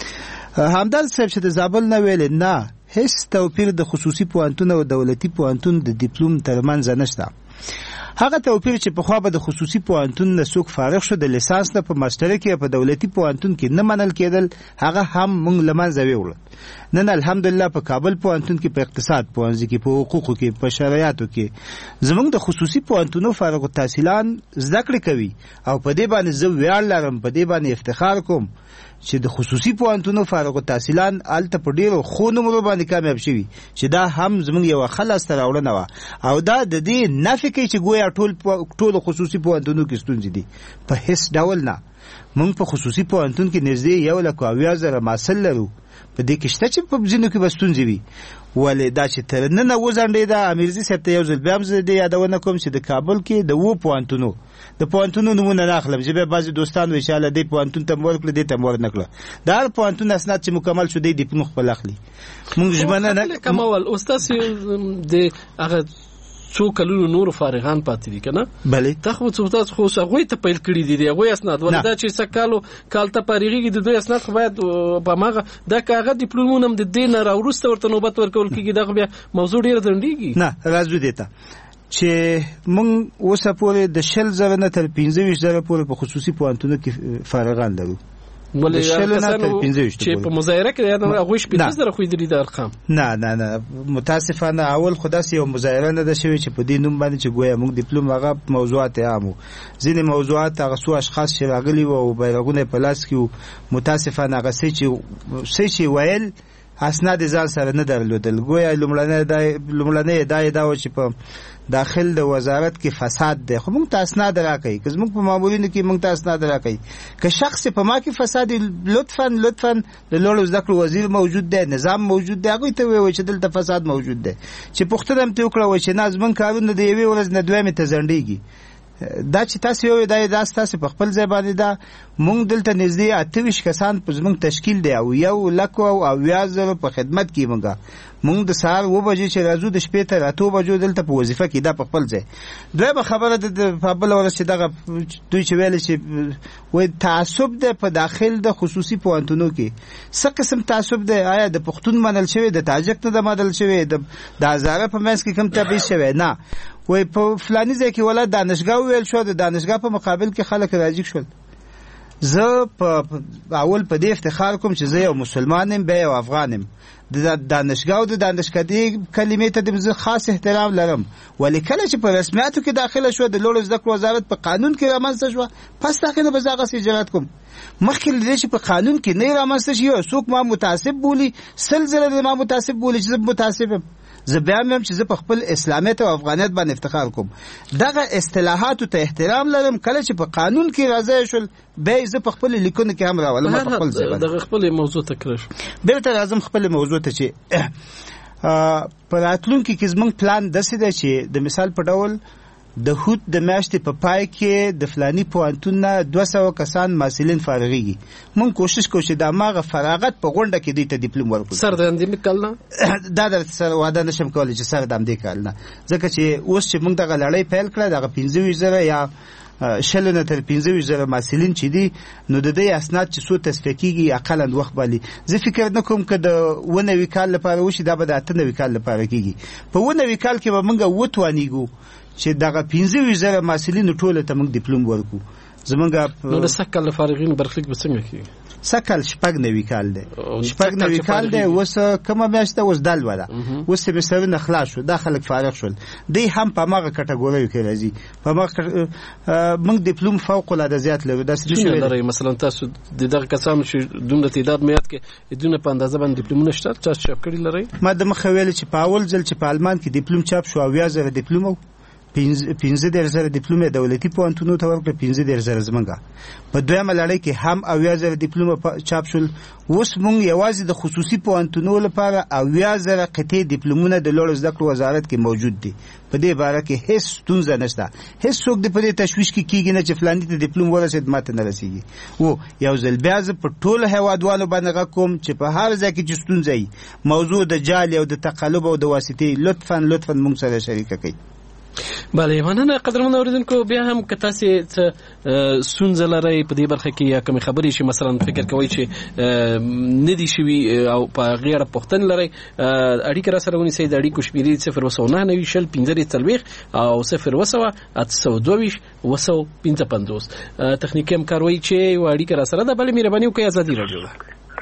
همدرد صاحب چې د زابل نه ویلې نه هیڅ توپیر د خصوصي پوهنتون او دولتي پوهنتون د ډیپلوم ترمنځ نشته. هغه توپیر چې پخوا به د خصوصي پوهنتون نه څوک فارغ شو د لیسانس نه په ماستر کې په دولتي پوهنتون کې نه منل کېدل هغه هم موږ له منځه ویوړل. نن الحمدلله په کابل پوهنتون کې په اقتصاد پوهنځي کې په حقوقو کې په شرایطو کې زموږ د خصوصي پوهنتونو فارغ التحصیلان زده کړې کوي او په دې باندې زه ویاړ لرم، په دې باندې افتخار کوم چې د خصوصي پوهنتونو فارغ التحصیلان هلته په ډېرو ښو نمرو باندې کامیاب شوي چې دا هم زموږ یوه ښه لاسته راوړنه وه او دا د دې نفي کوي چې ګویا ټول ټولو خصوصي پوهنتونو کې ستونزې دي. په هیڅ ډول نه. موږ په خصوصي پوهنتون کې نږدې یو لک اویا زره محصل لرو. په دې کې شته چې په ځینو کې به ستونزې وي، ولې دا چې تر ننه وځنډېده امیرزي صاحب ته یو ځل بیا هم زه دې یادونه کوم چې د کابل کې د اوو پوهنتونو د پوهنتونو نومونه نه اخلم چې بیا بعضې دوستان وایي چې هله دې پوهنتون ته مو ورکړه دې ته مو ورنه کړه. د هر پوهنتون اسناد چې مکمل شو دی ډیپلوم خپل اخلي. موږ ژمنه نه کمول اوس تاسو د هغه څو کلونو نور فارغان پاتې دي کنه؟ بله تا خو څو تاسو خو هغوی ته پیل کړي دي د هغوی اسناد ولې دا چې څه کالو کال ته فارغېږي د دوی اسناد خو باید په هماغه دا که هغه ډیپلومونه هم د دې نه راوروسته ورته نوبت ورکول کېږي دغه بیا موضوع ډېره ځنډېږي. نه راځو دې ته چې موږ اوسه پورې د شل زره نه تر پنځه ویشت زره پورې په خصوصي پوهنتونو کې فارغان لرو. ولې چې په مظاهره کې هغوی شپېته زره خو یې دي د ارقام. نه نه نه متاسفانه اول خو داسې یو مظاهره نه ده شوې چې په دې نوم باندې چې ګویا موږ ډیپلوم هغه موضوعات یې عام وو. ځینې موضوعات هغه څو اشخاص چې راغلي وو او بیرغونه یې په لاس کې وو متاسفانه هغه څه چې څه چې ویل اسناد ځان سره نه درلودل. ګویا لومړنۍ ادعا یې دا وه چې په داخل د وزارت کې فساد دی، خو موږ ته اسناد راکوي. که زموږ په مامورینو کې موږ ته اسناد راکوي، که شخص په ما کې فساد لطفا لطفا د لوړو زده کړو وزیر موجود دی، نظام موجود دی، هغوی ته ووایي چې دلته فساد موجود دی. چې پوښتنه هم ترې وکړه وایي چې نه زموږ کارونه د یوې ورځې نه دویمې ته ځنډېږي. دا چې تاسو یو دا دا تاسو په خپل ځای باندې دا مونږ دلته نږدې اته ویشت کسان په زموږ تشکیل دی او یو لک او اویا زره په خدمت کې مونږ مونږ د سهار اوه بجې چې راځو د شپې تر اتو بجو دلته په وظیفه کې دا په خپل ځای. دویمه خبره د په بله ورځ چې دغه دوی چې ویلې چې وایي تعصب دی په داخل د خصوصي پوهنتونو کې. څه قسم تعصب دی؟ آیا د پښتون منل شوی، د تاجک نه د منل شوی، د هزاره په منځ کې کوم تبعیض شوی؟ نه. وایي په فلاني ځای کې ولا دانشګاه وویل شو، د دانشګاه په مقابل کې خلک راجګ شول. زه په اول په دې افتخار کوم چې زه یو مسلمان یم بیا یو افغان یم. د دانشګاه او د دانشکدې کلمې ته د زه خاص احترام لرم، ولې کله چې په رسمیاتو کې داخله شوه د لوړو زده کړو وزارت په قانون کې رامنځته شوه پس هغې نه به زه هغسې اجرات کوم. مخکې له دې چې په قانون کې نه یې رامنځته شي یو څوک ما متعصب بولي سل زره ما متعصب بولي چې زه متعصب یم. زه بیا هم چې زه په خپل اسلامیت او افغانیت باندې افتخار کوم. دغه اصطلاحاتو ته احترام لرم. کله چې په قانون کې راځي شول بیا زه په خپل لیکونو کې هم راولم په خپل ځای باندې. دغه خپل موضوع ته کړم بیرته راځم خپل موضوع ته چې په راتلونکي کې زموږ پلان داسې دی چې د مثال په ډول د هوت د میاشتې په پای کې د فلاني پوهنتون نه دوه سوه کسان محصلین فارغېږي. موږ کوشش کوو چې د هماغه فراغت په غونډه کې دوی ته ډیپلوم ورکړو. سر د همدې کال نه دا درته سره واده نشم کولی چې سر د همدې کال نه، ځکه چې اوس چې موږ دغه لړۍ پیل کړه دغه پنځه ویشت زره یا شل نه تر پنځه ویشت زره محصلین چې دي نو د دې اسناد چې څو تصفیه کیږي اقلا وخت باندې زه فکر نه کوم که د ونوي کال لپاره وشي دا به د اته نوي کال لپاره کیږي په ونوي کال کې به موږ وتوانیږو چې دغه پنځه ویشت زره محصلین ټول ته موږ ډیپلوم ورکو زمونږ نو د سکل فارغین برخلیک به څنګه کیږي سکل شپږ نوي کال دی شپږ نوي کال دی اوس کومه میاشت اوس دال ولا اوس سمسترونه خلاص شو دا خلک فارغ شول دی هم په ماغه کټګوري کې راځي په ماغه موږ ډیپلوم فوق العاده زیات لرو دا څه لري مثلا تاسو د دغه کسانو چې دومره تعداد میات کې دونه په اندازه باندې ډیپلومونه شته چې چاپ کړی لري ما د مخویل چې په اول ځل چې په آلمان کې ډیپلوم چاپ شو او یا زره ډیپلوم پنځه ډیر زره ډیپلوم دولتي پوهنتونونو ته ورکړل پنځه ډیر زره زمونږه په دویمه لړۍ کې هم اویا زره ډیپلوم چاپ شول اوس مونږ یوازې د خصوصي پوهنتونونو لپاره اویا زره قطعي ډیپلومونه د لوړ زده کړو وزارت کې موجود دي په دې باره کې هیڅ ستونزه نشته هیڅ څوک د په دې تشویش کې کیږي نه چې فلاني ته ډیپلوم ورسېد ماته نه رسیږي او یو ځل بیا زه په ټولو هیوادوالو باندې غږ کوم چې په هر ځای کې چې ستونزه وي موضوع د جعل او د تقلب او د واسطې لطفا لطفا مونږ سره شریکه کړئ بله مننه قدرمن اوریدونکو بیا هم که تاسو ستونزه لرئ په دې برخه کې یا کوم خبرې شي مثلا فکر کوئ چې ندي شوي او په غیره پوښتنه لرئ اړیکه را سره ونیسئ د اړیکو شمیرې صفر اوه نه نوي شل پنځه څلوېښت او صفر اوه اته سوه دوه ویشت اوه سوه پنځه پنځوس تخنیکي همکار وایي چې یوه اړیکه را سره ده بلې مهرباني وکړئ ازادي راډیو ده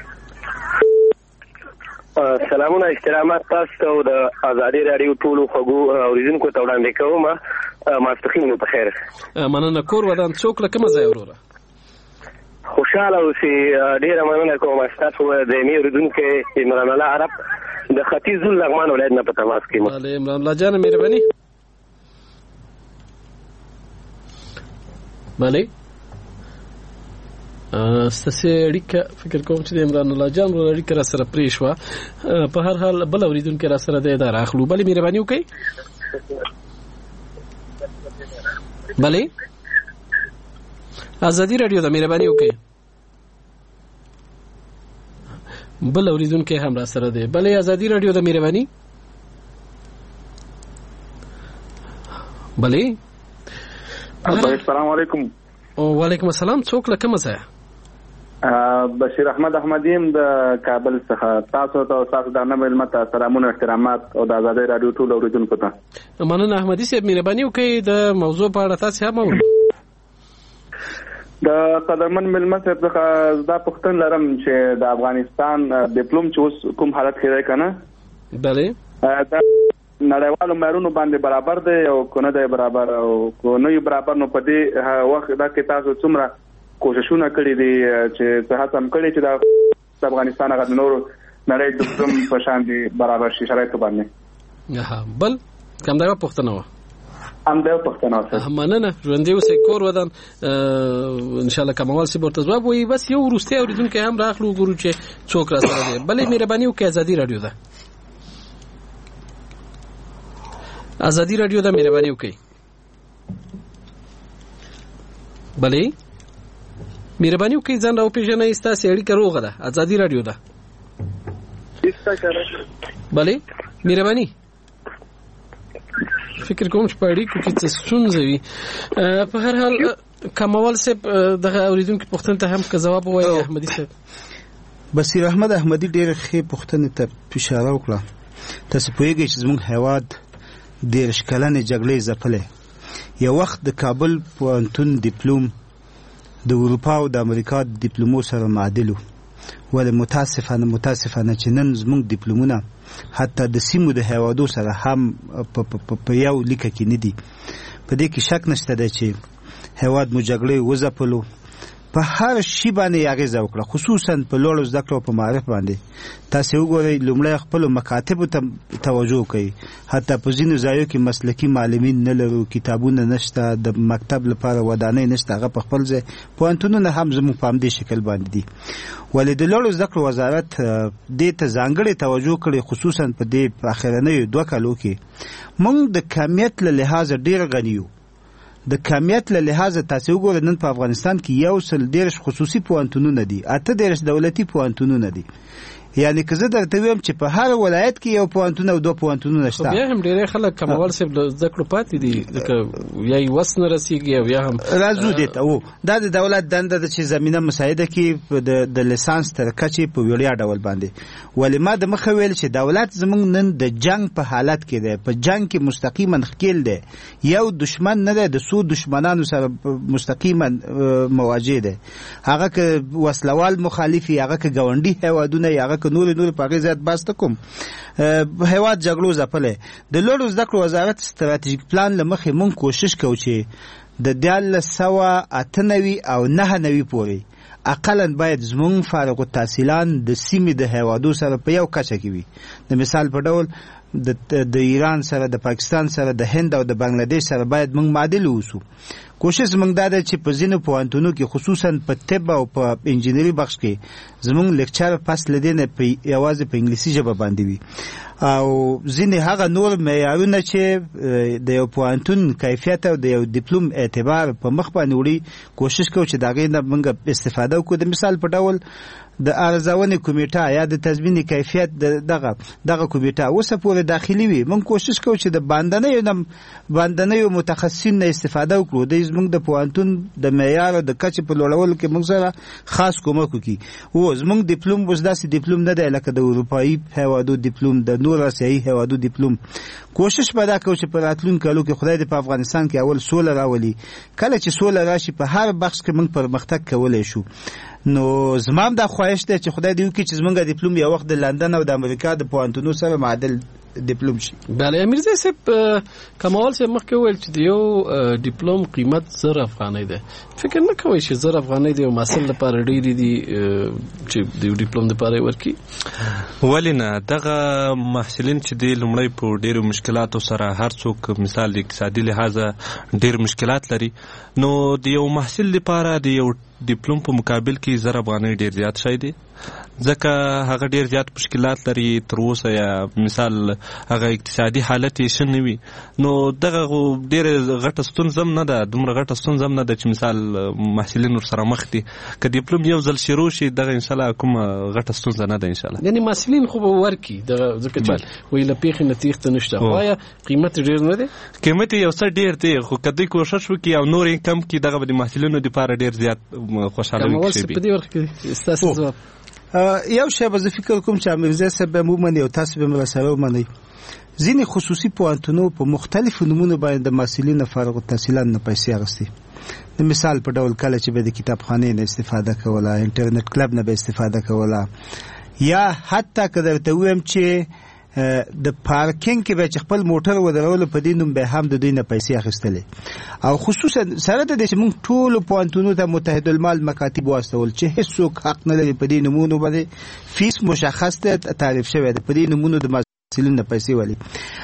سلامونه احترامات تاسو ته د ازادي راډیو ټولو خوږو اوریدونکو ته وړاندې کوم ماسپښین مو په خیر مننه کور ودان څوک له کومه ځای وروره خوشاله اوسئ ډېره مننه کوم ستاسو د مې اوریدونکي عمران الله عرب د ختیځ لغمان ولایت نه په تماس کې یم بله عمران الله جان مهرباني بله ستاسو اړیکه فکر کوم چې د عمران الله جان ورو اړیکه را سره پرې شوه په هر حال بل اوریدونکي را سره د اداره اخلو بلې مهرباني وکړئ بلې ازادي راډیو د مهرباني وکړئ بل اوریدونکي هم را سره دی بلې ازادي راډیو د مهرباني بلې السلام علیکم وعلیکم السلام څوک له کومه ځایه بشیر احمد احمدیم د کابل څخه تاسو ته تاسو د نړۍ ملت سلامونه احترامات او د ازادي راډیو ټول اوریدونکو ته مننه احمدي صاحب مهرباني وکړئ د موضوع په اړه تاسو هم د قدرمن ملت څخه دا پوښتنه لرم چې د افغانستان ډیپلوم چې اوس کوم حالت کې دی کنه بله دا نړیوالو معیارونو باندې برابر دی او کنه دی برابر او کو نه برابر نو په دې وخت دا کې تاسو څومره کوششونه کړی دي چې څه هڅه هم کړی چې د افغانستان غږ نور نړۍ د کوم په شان دي برابر شي شرایط باندې ها بل کوم دا پوښتنه و ام دا پښتنه اوسه مننه ژوندې اوسې کور ودان ان شاء الله کوموال سي ورته ځواب وي بس یو ورسته اوریدونکو هم راخلو ګورو چې څوک را سره دی بلې مهرباني وکړئ ازادي راډیو ده ازادي راډیو ده مهرباني وکړئ بلې مهرباني وکړئ ځان راو پیژنئ ستاسو اړیکه روغه ده ازادي راډیو ده بلې مهرباني فکر کوم چې په اړیکو کې څه ستونزه وي په هر حال کمال صاحب دغه اوریدونکو پوښتنه ته هم که جواب ووایي احمدي صاحب بصیر احمد احمدي ډېر ښه پوښتنه ته اشاره وکړه تاسو پوهیږئ چې زموږ هیواد دېرش کلنې جګړې ځپلې یو وخت د کابل پوهنتون ډیپلوم د اروپا او د امریکا د ډیپلومو سره معادل و ولې متاسفانه متاسفانه چې نن زموږ ډیپلومونه حتی د سیمو د هیوادو سره هم په یو لیکه کې نه دي په دې کې شک نشته دی چې هیواد مو جګړې وځپلو په هر شي باندې اغیزه وکړه خصوصا په لوړو زده کړو په معرف باندې تاسو وګورئ لومړی خپل مکاتبو ته توجه کوئ حتی په ځینو ځایو کې مسلکي معلمین نه لرو کتابونه نشته د مکتب لپاره ودانۍ نشته هغه په خپل ځای پوهنتونونه هم زموږ په همدې شکل باندې دي ولې د لوړو زده کړو وزارت دې ته ځانګړې توجه کړې خصوصا په دې اخرنیو دوه کالو کې موږ د کمیت له لحاظه ډېر غني یو د کمیت له لحاظه تاسو وګورئ نن په افغانستان کې یو سل ډېر خصوصي پوهنتونونه دي اته ډېر دولتي پوهنتونونه دي یعنی که زه درته ویم چې په هر ولایت کې یو پوهنتون او دوه پوهنتونونه شته. بیا هم ډېری خلک کموال صاحب له زده کړو پاتې دي، ځکه یا یې وس نه رسېږي او یا هم راځو دې ته. او دا د دولت دنده ده چې زمینه مساعده کړي د د لیسانس تر کچې په وړیا ډول باندې. ولې ما د مخه ویل چې دولت زموږ نن د جنگ په حالت کې دی، په جنگ کې مستقیما ښکیل دی، یو دشمن نه دی، د څو دشمنانو سره مستقیما مواجه دی. هغه که وسلوال مخالفي، هغه که ګاونډي هیوادونه، هغه که نور نور په هغې زیات بحث نه کوم. هیواد جګړو ځپلی. د لوړو زده کړو وزارت ستراتیژیک پلان له مخې موږ کوشش کوو چې د دیارلس سوه اته نوي او نهه نوي پورې اقلا باید زموږ فارغ التحصیلان د سیمې د هیوادو سره په یو کچه کې وي. د مثال په ډول د د ایران سره، د پاکستان سره، د هند او د بنگلاديش سره باید موږ معادل اوسو. کوشش موږ دا ده چې په ځینو پوهنتونو کې خصوصا په طب او په انجینري بخش کې زموږ لیکچر فصل دی نه په یوازې په انګلیسي ژبه باندې وي، او ځینې هغه نور معیارونه چې د یو پوهنتون کیفیت او د یو ډیپلوم اعتبار په مخ باندې وړي کوشش کوو چې د هغې نه موږ استفاده وکړو. د مثال په ډول د ارزونې کمیټه یا د تضمین کیفیت دغه دغه کمیټه اوسه پورې داخلي وي. موږ کوشش کوو چې د باندنیو نه باندنیو متخصصین نه استفاده وکړو. د زموږ د پوهنتون د معیار د کچې په لوړولو کې موږ سره خاص کومک وکړي. او زموږ ډیپلوم اوس داسې ډیپلوم نه دی لکه د اروپایي هیوادو ډیپلوم، د نور آسیایي هیوادو ډیپلوم. کوشش به دا کوو چې په راتلونکو کالو کې خدای دې په افغانستان کې اول سوله راولي. کله چې سوله راشي په هر بخش کې موږ پرمختګ کولی شو. نو زما هم دا خواهش دی چې خدای دې وکړي چې زموږ ډیپلوم یو وخت د لندن او د امریکا د پوهنتونو سره معادل ډیپلوم شي. بله امیرزی صاحب، کمال صاحب مخکې وویل چې د یو ډیپلوم قیمت زر افغانۍ ده. فکر نه کوئ چې زر افغانۍ د یو محصل لپاره ډېرې دي چې د یو ډیپلوم لپاره یې ورکړي؟ ولې نه؟ دغه محصلین چې دی لومړی په ډېرو مشکلاتو سره، هر څوک مثال د اقتصادي لحاظه ډېر مشکلات لري، نو د یو محصل لپاره د یو ډیپلوم په مقابل کې زر افغانۍ ډېر زیات شی دی، ځکه هغه ډېر زیات مشکلات لري تر اوسه، یا مثال هغه اقتصادي حالت یې ښه نه وي. نو دغه ډېره غټه ستونزه هم نه ده، دومره غټه ستونزه هم نه ده چې مثال محصلین ورسره مخ دي. که ډیپلوم یو ځل شروع شي دغه انشاءالله کومه غټه ستونزه نه ده انشاءالله. یعنې محصلین خو به ورکړي دغه، ځکه چې وایي له پېښې نه تېښته نشته. خو آیا قیمت ډېر نه دی؟ قیمت یې یو څه ډېر دی، خو که دوی کوښښ وکړي او نور یې کم کړي دغه به د محصلینو دپاره ډېر زیات خوشحالوي شي. په دې برخه کې ستاسو ځواب؟ یو شی به زه فکر کوم چې امیرزی صاحب به ومني او تاسو به مله سره ومنئ. ځینې خصوصي پوهنتونو په مختلفو نومونو باندې د محصلینو فارغ التحصیلان نه پیسې اخیستې. د مثال په ډول کله چې به د کتابخانې نه استفاده کوله، انټرنیټ کلب نه به استفاده کوله، یا حتی که درته ووایم چې د پارکینګ کې به چې خپل موټر ودرولو په دې نوم به هم د دوی نه پیسې اخیستلې. او خصوصا سره د دې چې موږ ټولو پوهنتونونو ته متحدالمال مکاتب واستول چې هیڅوک حق نه لري په دې نومونو باندې فیس مشخص دی، تعریف شوی دی، په دې نومونو د محصلینو نه پیسې ولي.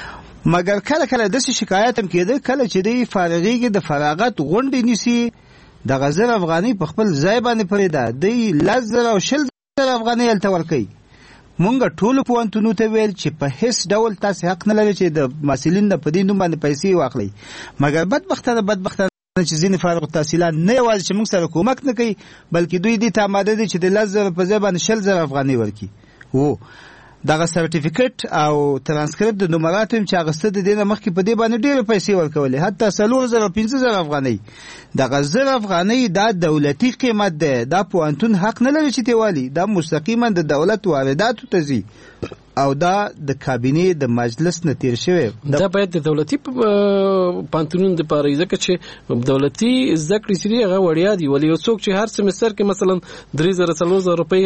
مګر کله کله داسې شکایت هم کېده کله چې دوی فارغېږي د فراغت غونډې نیسي دغه زر افغانۍ په خپل ځای باندې پرېږده، دوی لس زره او شل زره افغانۍ هلته ورکوي. مونږ ټولو پوهنتونونو ته ویل چې په هیڅ ډول تاسې حق نه لرئ چې د محصلین نه په دې نوم باندې پیسې واخلئ. مګر بدبختانه بدبختانه چې ځینې فارغ التحصیلان نه یوازې چې موږ سره کومک نه کوي بلکې دوی دې ته آماده دي چې د لس زره په ځای باندې شل زره افغانۍ ورکړي. او دغه سرټیفیکټ او ترانسکریپټ د نمراتو چې اخیسته د دې نه مخکې په دې باندې ډېرې پیسې ورکولې، حتی څلور زره پنځه زره افغانۍ. دغه زر افغانۍ دا دولتي قیمت دی، دا پوهنتون حق نه لري چې تی والي، دا مستقیما د دولت وارداتو ته ځي او دا د کابینې د مجلس نه تیر شوی. دا باید د دولتي پوهنتونونو دپاره ځکه چې دولتي زده کړې چې دي هغه وړیا دي، ولې یو څوک چې هر سمستر کې مثلا درې زره څلور زره روپۍ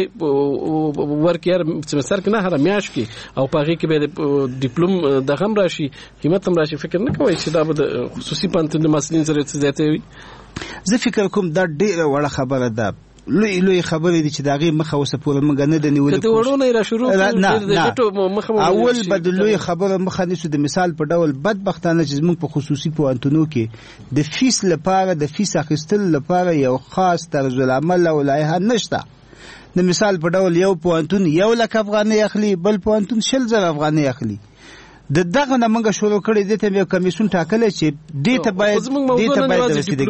ورکړي هر سمستر کې نه هره میاشت کې، او په هغې کې به د ډیپلوم دغه هم راشي، قیمت هم راشي، فکر نه کوئ چې دا به د خصوصي پوهنتون د محصلین سره څه زیاتوي؟ زه فکر کوم دا ډېره وړه خبره ده، لوی لوی خبرې دي چې د هغې مخه اوسه پورې موږ نه ده نیولې. که د وړو نه یې را شروع کړو اول به د لوی خبره مخه نیسو. د مثال په ډول بدبختانه چې زموږ په خصوصي پوهنتونو کې د فیس لپاره د فیس اخیستلو لپاره یو خاص طرزالعمل او لایحه نشته. د مثال په ډول یو پوهنتون یو لک افغانۍ اخلي، بل پوهنتون شل زره افغانۍ اخلي. د دغه نه موږ شروع کړی دې ته یو کمیسیون ټاکلی چې دې ته باید دې ته باید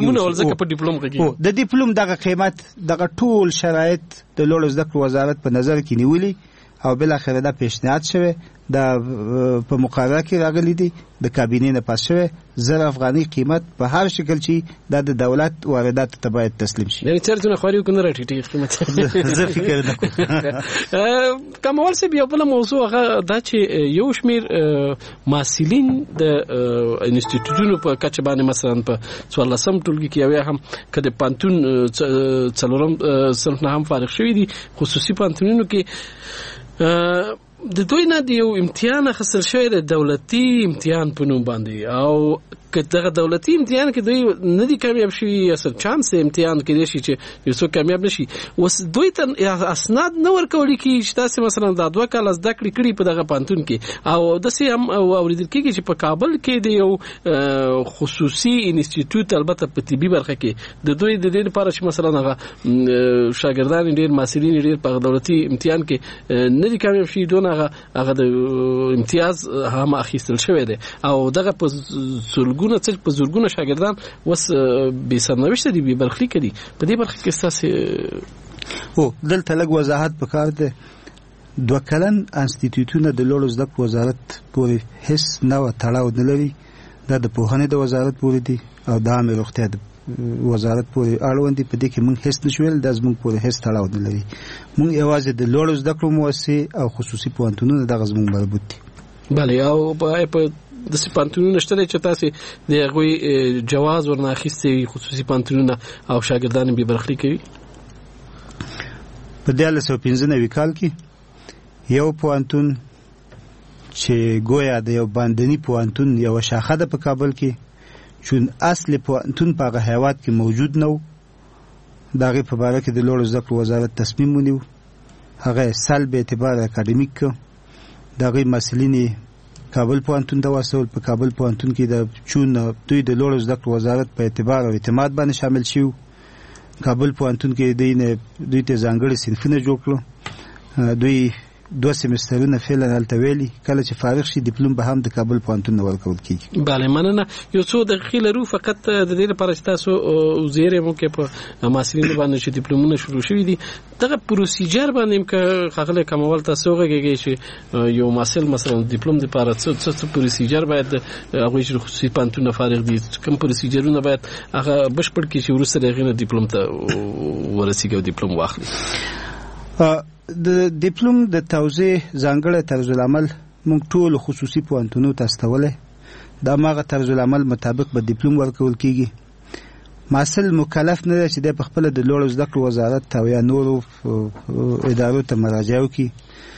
رسیدګي د ډیپلوم دغه قیمت دغه ټول شرایط د لوړو زده کړو وزارت په نظر کې نیولي او بل اخر دا پیشنهاد شوه دا په مقرره کې راغلي دي د کابینې نه پاس شوه زر افغاني قیمت په هر شکل چې د دولت واردات ته باید تسلیم شي. یعنی چرته خوري کنه راټیټي قیمت زه فکر نه کوم. کومول څه بیا بل موضوع هغه دا چې یو شمیر محصلین د انسټیټیوټونو په کچه باندې مثلا په څوارلسم ټولګي کې یو هم کده پانتون څلورم صنف نه هم فارغ شوی دي خصوصي پانتونونو کې د دوی نه د یو امتحان حاصل شوی د دولتي امتحان په نوم باندې او که دغه دولتي امتحان کې دوی نه دي کامیاب شوي اصل چانس امتحان کې دی چې یو څوک کامیاب نشي وس دوی ته اسناد نه ورکول کیږي چې تاسو مثلا د دوه کال زده کړې کړي په دغه پانتون کې او د سي هم اوریدل کیږي چې په کابل کې دی یو خصوصي انسټیټیوټ البته په طبي برخه کې د دوی د دې لپاره چې مثلا هغه شاګردان ډیر محصلین ډیر په دولتي امتحان کې نه دي کامیاب شي دونه هغه د امتیاز هم اخیستل شوی دی او دغه په سلګونه څل په زورګونه شاګردان وس به سرنوشت دي به برخلی کړي په دې برخه کې تاسو او دلته لږ وضاحت وکړ دي دوه کلن انسټیټیوټونه د لوړو زده کړو وزارت پورې هیڅ نه تړاو نه لري دا د پوهنې د وزارت پورې دي او د عامه روغتیا د وزارت پورې اړوند دي په دې کې موږ هیڅ نشول د زموږ پورې هیڅ تړاو نه لري موږ یوازې د لوړو زده کړو مؤسسې او خصوصي پوهنتونونو دغه زموږ مربوط دي. بله او په د پانتونونو شته چې تاسو د هغوی جواز ورنه اخیستي خصوصي پانتونونه او شاګردان به برخلی کوي. په دیاله سو پنځه نوي کال کې یو پوهنتون چې گویا د یو باندنی پوهنتون یو شاخه ده په کابل کې چون اصل پوهنتون په هغه هیواد کې موجود نه و دغه په اړه کې د لوړو زده کړو وزارت تصمیم ونیو هغه سلب اعتبار اکاډمیک دغه مسلې کابل پوهنتون د واسول په کابل پوهنتون کې د چون دوی د لوړو زده کړو وزارت په اعتبار او اعتماد باندې شامل شو کابل پوهنتون کې دینه دوی ته ځانګړي صنفونه جوړ کړو دوی دوه سیمسترونه فعلا هلته ویلي کله چې فارغ شي ډیپلوم به هم د کابل پوهنتون نه ورکول کیږي. بله مننه یو څو دقیقې لرو فقط د دې لپاره چې تاسو زیری مو کې په محصلینو باندې چې ډیپلومونه شروع شوي دي دغه پروسیجر باندې که خغله کومول تاسو غږیږي چې یو محصل مثلا ډیپلوم لپاره څه څه پروسیجر باید هغه چې خصوصي پوهنتون فارغ دي کوم پروسیجرونه باید هغه بشپړ کړي چې ورسره دغه ډیپلوم ته ورسیږي او ډیپلوم واخلي. د ډیپلوم د توزیع ځانګړی طرز العمل موږ ټول خصوصي پوهنتونونو ته استولې د ماغه طرز العمل مطابق به ډیپلوم ورکول کیږي. محصل مکلف نه دی چې د خپل د لوړو زده کړو وزارت او یا نورو ادارو ته مراجعه وکړي.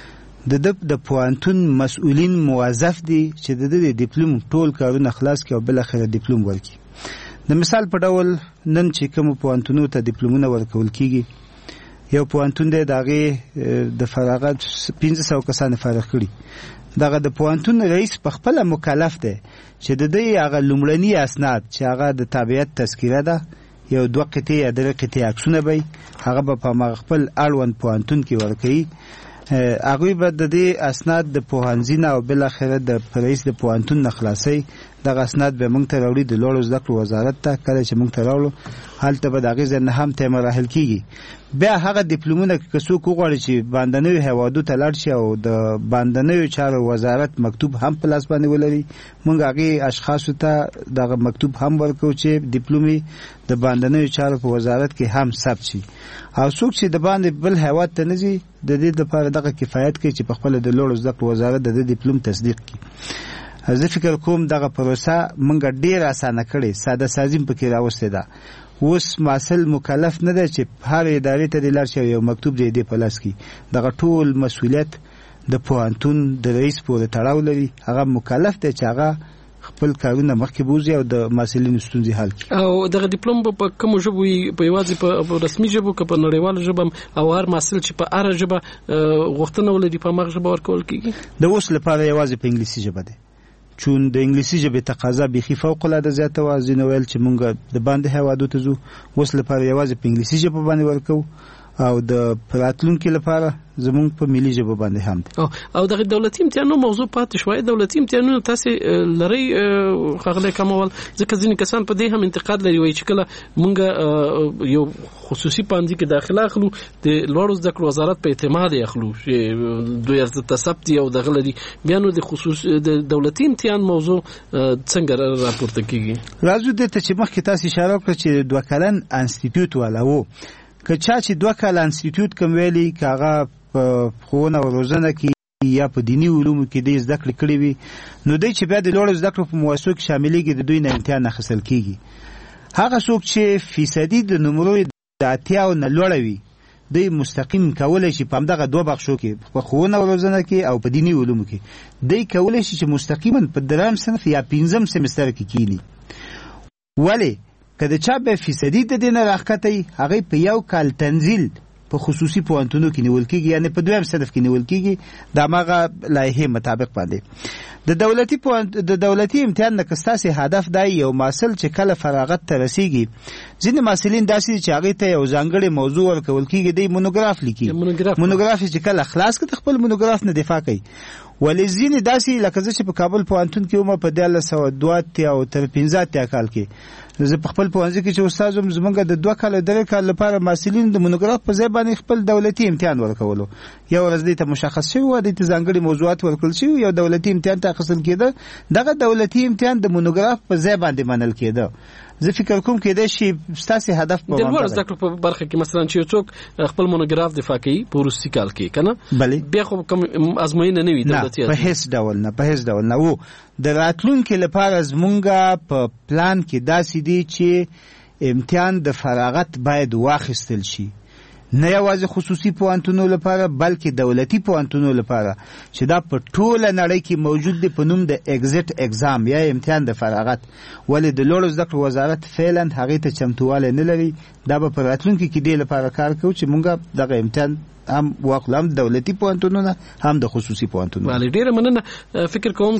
د د پوهنتون مسؤلین موظف دي چې د ډیپلوم ټول کارونه خلاص کړي او بل اخر ډیپلوم ورکړي. د مثال په ډول نن چې کوم پوهنتونونو ته ډیپلومونه ورکول کیږي یو پوهنتون دی دغه د فراغت پنځه سوه کسان فارغ کړي دغه د پوهنتون رئیس په خپل مکلف دی چې د دې هغه لومړني اسناد چې هغه د تابعیت تذکره ده یو دوه قطعې یا درې قطعې عکسونه به هغه به په خپل اړوند پوهنتون کې ورکوي هغوی به د دې اسناد د پوهنځي نه او بالاخره د رئیس د پوهنتون نه خلاصوي دغه اسناد به موږ ته راوړي د لوړو زده کړو وزارت ته کله چې موږ ته راوړو هلته به د هغې ځای نه هم ته مراحل کیږي بیا هغه ډیپلومونه که څوک وغواړي چې باندنیو هیوادو ته لاړ شي او د باندنیو چارو وزارت مکتوب هم په لاس باندې ولري موږ هغې اشخاصو ته دغه مکتوب هم ورکوو چې ډیپلومي د باندنیو چارو په وزارت کې هم ثبت شي او څوک چې د باندې بل هیواد ته نه ځي د دې لپاره دغه کفایت کوي چې په خپله د لوړو زده کړو وزارت د دې ډیپلوم تصدیق کړي. زه فکر کوم دغه پروسه موږ ډېر اسانه کړې ساده سازي پکې راوستې ده اوس محصل مکلف نه دی چې هر ادارې ته د لاړ شي یو مکتوب دی دې په لاس کې دغه ټول مسؤلیت د پوهنتون د رئیس پورې تړاو لري هغه مکلف دی چې هغه خپل کارونه مخکې بوزي او د محصلینو ستونزې حل کړي. او دغه ډیپلوم په کوم ژبه وي په یوازې په رسمي ژبه که په نړیواله ژبه او هر محصل چې په هر ژبه غوښتنه ولري په هغه ژبه ورکول کیږي؟ د اوس لپاره یوازې په انګلیسي ژبه ده چون د انګلیسي ژبې تقاضا بیخي فوق العاده زیاته وه ځینې ویل چې موږ د باندې هیوادو ته ځو اوس لپاره یوازې په انګلیسي ژبه باندې ورکوو او د راتلونکي لپاره زمونږ په ملي ژبه باندې هم دي. او دغه دولتي امتحانونو موضوع پاتې شوی. دولتي امتحانونو تاسو لري خغله کمول ځکه ځینې کسان په دې هم انتقاد لري وایي چې کله مونږ یو خصوصي پانځي کې داخله اخلو د لوړو زده کړو وزارت په اعتماد اخلو چې دوی ارزښت ثبت او دغه لري بیا نو د خصوص د دولتي امتحان موضوع څنګه راپورته کیږي. راځو د ته چې مخکې تاسو اشاره وکړه چې دوه کلن انسټیټیوټ والا وو که چا چې دوه کلن انسټیټیوټ کوم ویلي کاغه په خونه او روزنه کې یا په دینی علومو کې د زده کړې کړې وي نو دوی چې بیا د لوړو زده کړو په مؤسسو کې شاملېږي د دوی نه امتحان اخیستل کیږي. هغه څوک چې فیصدي د نمرو د اتیاو نه لوړه وي دوی مستقیم کولی شي په همدغه دوه بخشو کې په ښوونه او روزنه کې او په دینی علومو کې دوی کولی شي چې مستقیما په دریم صنف یا پنځم سمستر کې کینی. ولې که د چا به فیصدي د دې نه راښکته هغه په یو کال تنزیل په خصوصي پوهنتونو کې نیول کېږي یعنی په دویم صنف کې نیول کېږي د هماغه لایحې مطابق باندې. د دولتي د دولتي امتحان نه که ستاسې هدف دا یو محصل چې کله فراغت ته رسیږي ځینې محصلین داسې چې هغې ته یو ځانګړې موضوع ورکول کېږي دی مونوګراف لیکي. مونوګراف چې کله خلاص کړي خپل مونوګراف نه دفاع کوي. ولې ځینې داسې لکه زه چې په کابل پوهنتون کې وم په دیارلس سوه دوه اتیا او تر پنځه اتیا کال کې زه په خپل پوهنځي کې چې استاد وم زمونږ د دوه کاله درې کال لپاره محصلین د مونوګراف په ځای باندې خپل دولتي امتحان ورکولو. یو ورځ دې ته مشخص شوي وو دې ته ځانګړي موضوعات ورکړل شوي یو دولتي امتحان ته اخیستل کېده. دغه دولتي امتحان د مونوګراف په ځای باندې منل کېده. زه فکر کوم کېدای شي ستاسې هدف په د لوړ زده کړو په برخه کې مثلا چې یو څوک خپل مونوګراف دفاع کوي په وروستي کال کې که نه بیا خو کوم ازموینه نه وي دولتي په هیڅ ډول نه په هیڅ ډول نه و. د راتلونکي لپاره زمونږ په پلان کې داسې دي چې امتحان د فراغت باید واخیستل شي نه یوازې خصوصي پوهنتونو لپاره بلکې دولتي پوهنتونو لپاره چې دا په ټوله نړۍ کې موجود دی په نوم د اگزیټ اگزام یا امتحان د فراغت. ولې د لوړو زده کړو وزارت فعلا هغې ته چمتووالی نه لري. دا به په راتلونکي کې دې لپاره کار کوو چې مونږ دغه امتحان هم واخلو هم دولتي پوهنتونونه هم د خصوصي پوهنتونونه. بله ډېره مننه. فکر کوم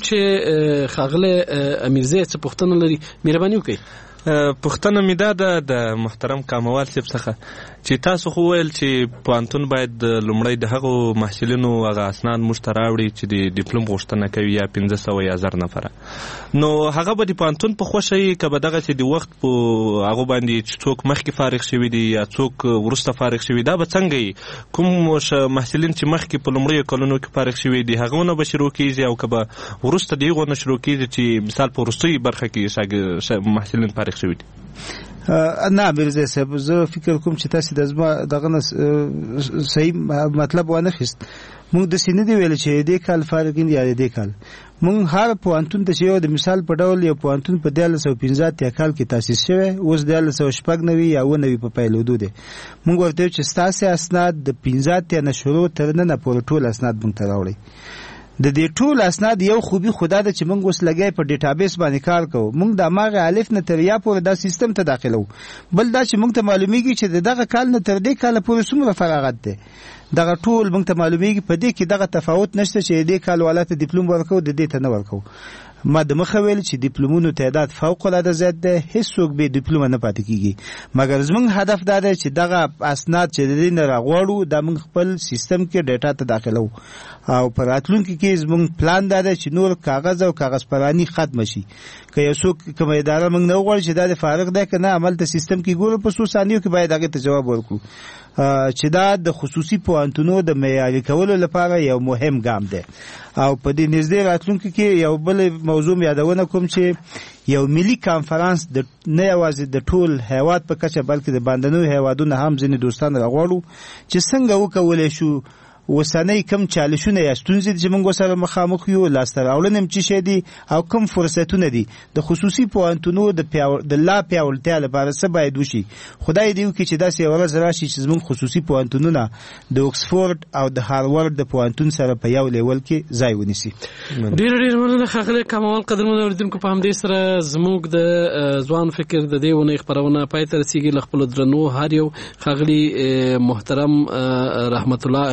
چې ښاغلی امیرزی څه پوښتنه لري مهرباني وکړئ. پوښتنه مې دا ده د محترم کاموال صاحب څخه چې تاسو خو ویل چې پوهنتون باید لومړی د هغو محصلینو هغه اسناد موږ ته راوړي چې د ډیپلوم غوښتنه کوي یا پنځه سوه یا زر نفره نو هغه به د پوهنتون په خوښه وي که به دغسې د وخت په هغو باندې چې څوک مخکې فارغ شوي دي یا څوک وروسته فارغ شوي دا به څنګه وي؟ کوم محصلین چې مخکې په لومړیو کلونو کې فارغ شوي دي هغونه به شروع کېږي او که به وروسته د هغو نه شروع کېږي چې مثال په وروستۍ برخه کې محصلین فارغ شوي دي؟ نه میرزا صاحب زه فکر کوم چې تاسو د زما دغه نه صحیح مطلب وانه خست. موږ د سینې دی ویل چې دې کال فارغین یا دې کال موږ هر پوهنتون ته یو د مثال په ډول یو پوهنتون په دیارلس سوه پنځه اتیا کال کې تاسیس شوی اوس دیارلس سوه شپږ نوي یا اوه نوي په پیلېدو دی. موږ ورته چې ستاسې اسناد د پنځه اتیا نه شروع تر ننه پورې ټول اسناد موږ ته راوړئ. د دې ټول اسناد یو خوبي خدا ده چې موږ اوس لګای په ډیټابیس باندې کار کوو. موږ د هغه الف نه تر یا پورې دا سیستم ته داخلو. بل دا چې موږ ته معلومیږي چې دغه کال نه تر دې کال پورې څومره فراغت دی. دغه ټول موږ ته معلومیږي په دې کې دغه تفاوت نشته چې دې کال والا ته ډیپلوم ورکو د دې ته نه ورکو. ما د مخه ویل چې ډیپلومونو تعداد فوق العاده زیات دی هیڅوک به ډیپلوم نه پاتې کیږي مګر زموږ هدف دا دی چې دغه اسناد چې د دې نه راغواړو د موږ خپل سیستم کې ډیټا ته داخلو او په راتلونکي کې زموږ پلان دا دی چې نور کاغذ او کاغذ پرانی ختم شي. که یو څوک کوم اداره موږ نه غواړي چې دا د فارغ دی که نه عمل ته سیستم کې ګورو په څو ثانیو کې باید هغې ته جواب ورکړو چې دا د خصوصي پوهنتونو د معیاري کولو لپاره یو مهم ګام دی. او په دې نږدې راتلونکي کې یو بل موضوع یادونه کوم چې یو ملي کانفرانس د نه یوازې د ټول هیواد په کچه بلکې د باندنیو هیوادونو هم ځینې دوستان راغواړو چې څنګه وکولی شو وسنۍ کم چالشونه یا ستونزې چې موږ سره مخامخ یو لاسته راوړنې چې شي دي او کم فرصتونه دي د خصوصي پوهنتونو د پیاو د لا پیاوړتیا لپاره څه باید وشي. خدای دې وکړي چې داسې یو ورځ راشي چې زموږ خصوصي پوهنتونونه د اوکسفورډ او د هاروارډ د پوهنتون سره په یو لیول کې ځای ونیسي. ډېر ډېر مننه ښاغلی کمال. قدرمنو اورېدونکو په همدې سره زموږ د ځوان فکر د دې اونۍ خپرونه پای ته رسیږي. له خپلو درنو هر یو ښاغلي محترم رحمت الله امیرزي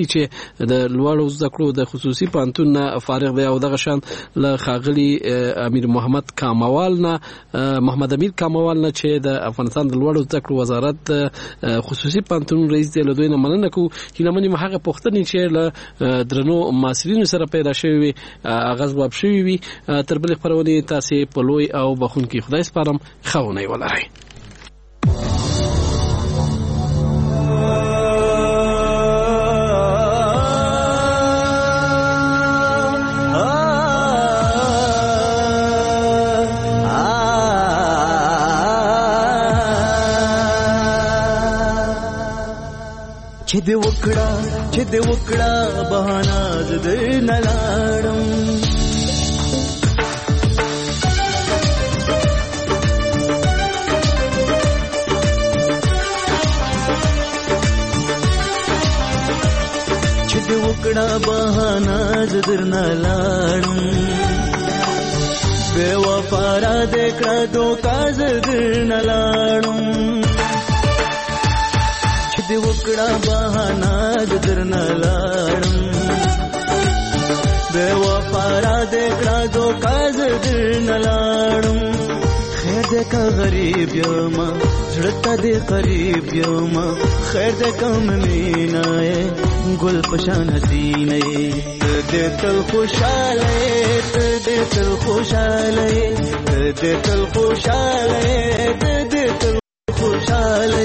چې د لوړو زده کړو د خصوصي پوهنتون نه فارغ دی او دغه شان له ښاغلي امیر محمد کاموال نه محمد امیر کاموال نه چې د افغانستان د لوړو زده کړو وزارت خصوصي پوهنتون رئیس دی له دوی نه مننه کوو چې لمنې ما هغه پوښتنې چې له درنو محصلینو سره پیدا شوي وي هغه ځواب شوي وي. تر بلې خپرونې تاسې په لوی او بخښونکي خدای سپارم. ښه اونۍ ولرئ. چې دې وکړه چې دې وکړه بهانه زه نه لاړم چې دې وکړه بهانه زه نه لاړم بے وفا را دې کړه دوکا زه نه لاړم دې وکړه بهانه درنه لاړم بے وفا را دې کړه دوکا درنه لاړم خیر دې کا غریب یم زړه ته دې قریب یم خیر دې کم مینای ګل پشان حسینه دې تل خوشاله دې تل خوشاله دې تل خوشاله دې تل خوشاله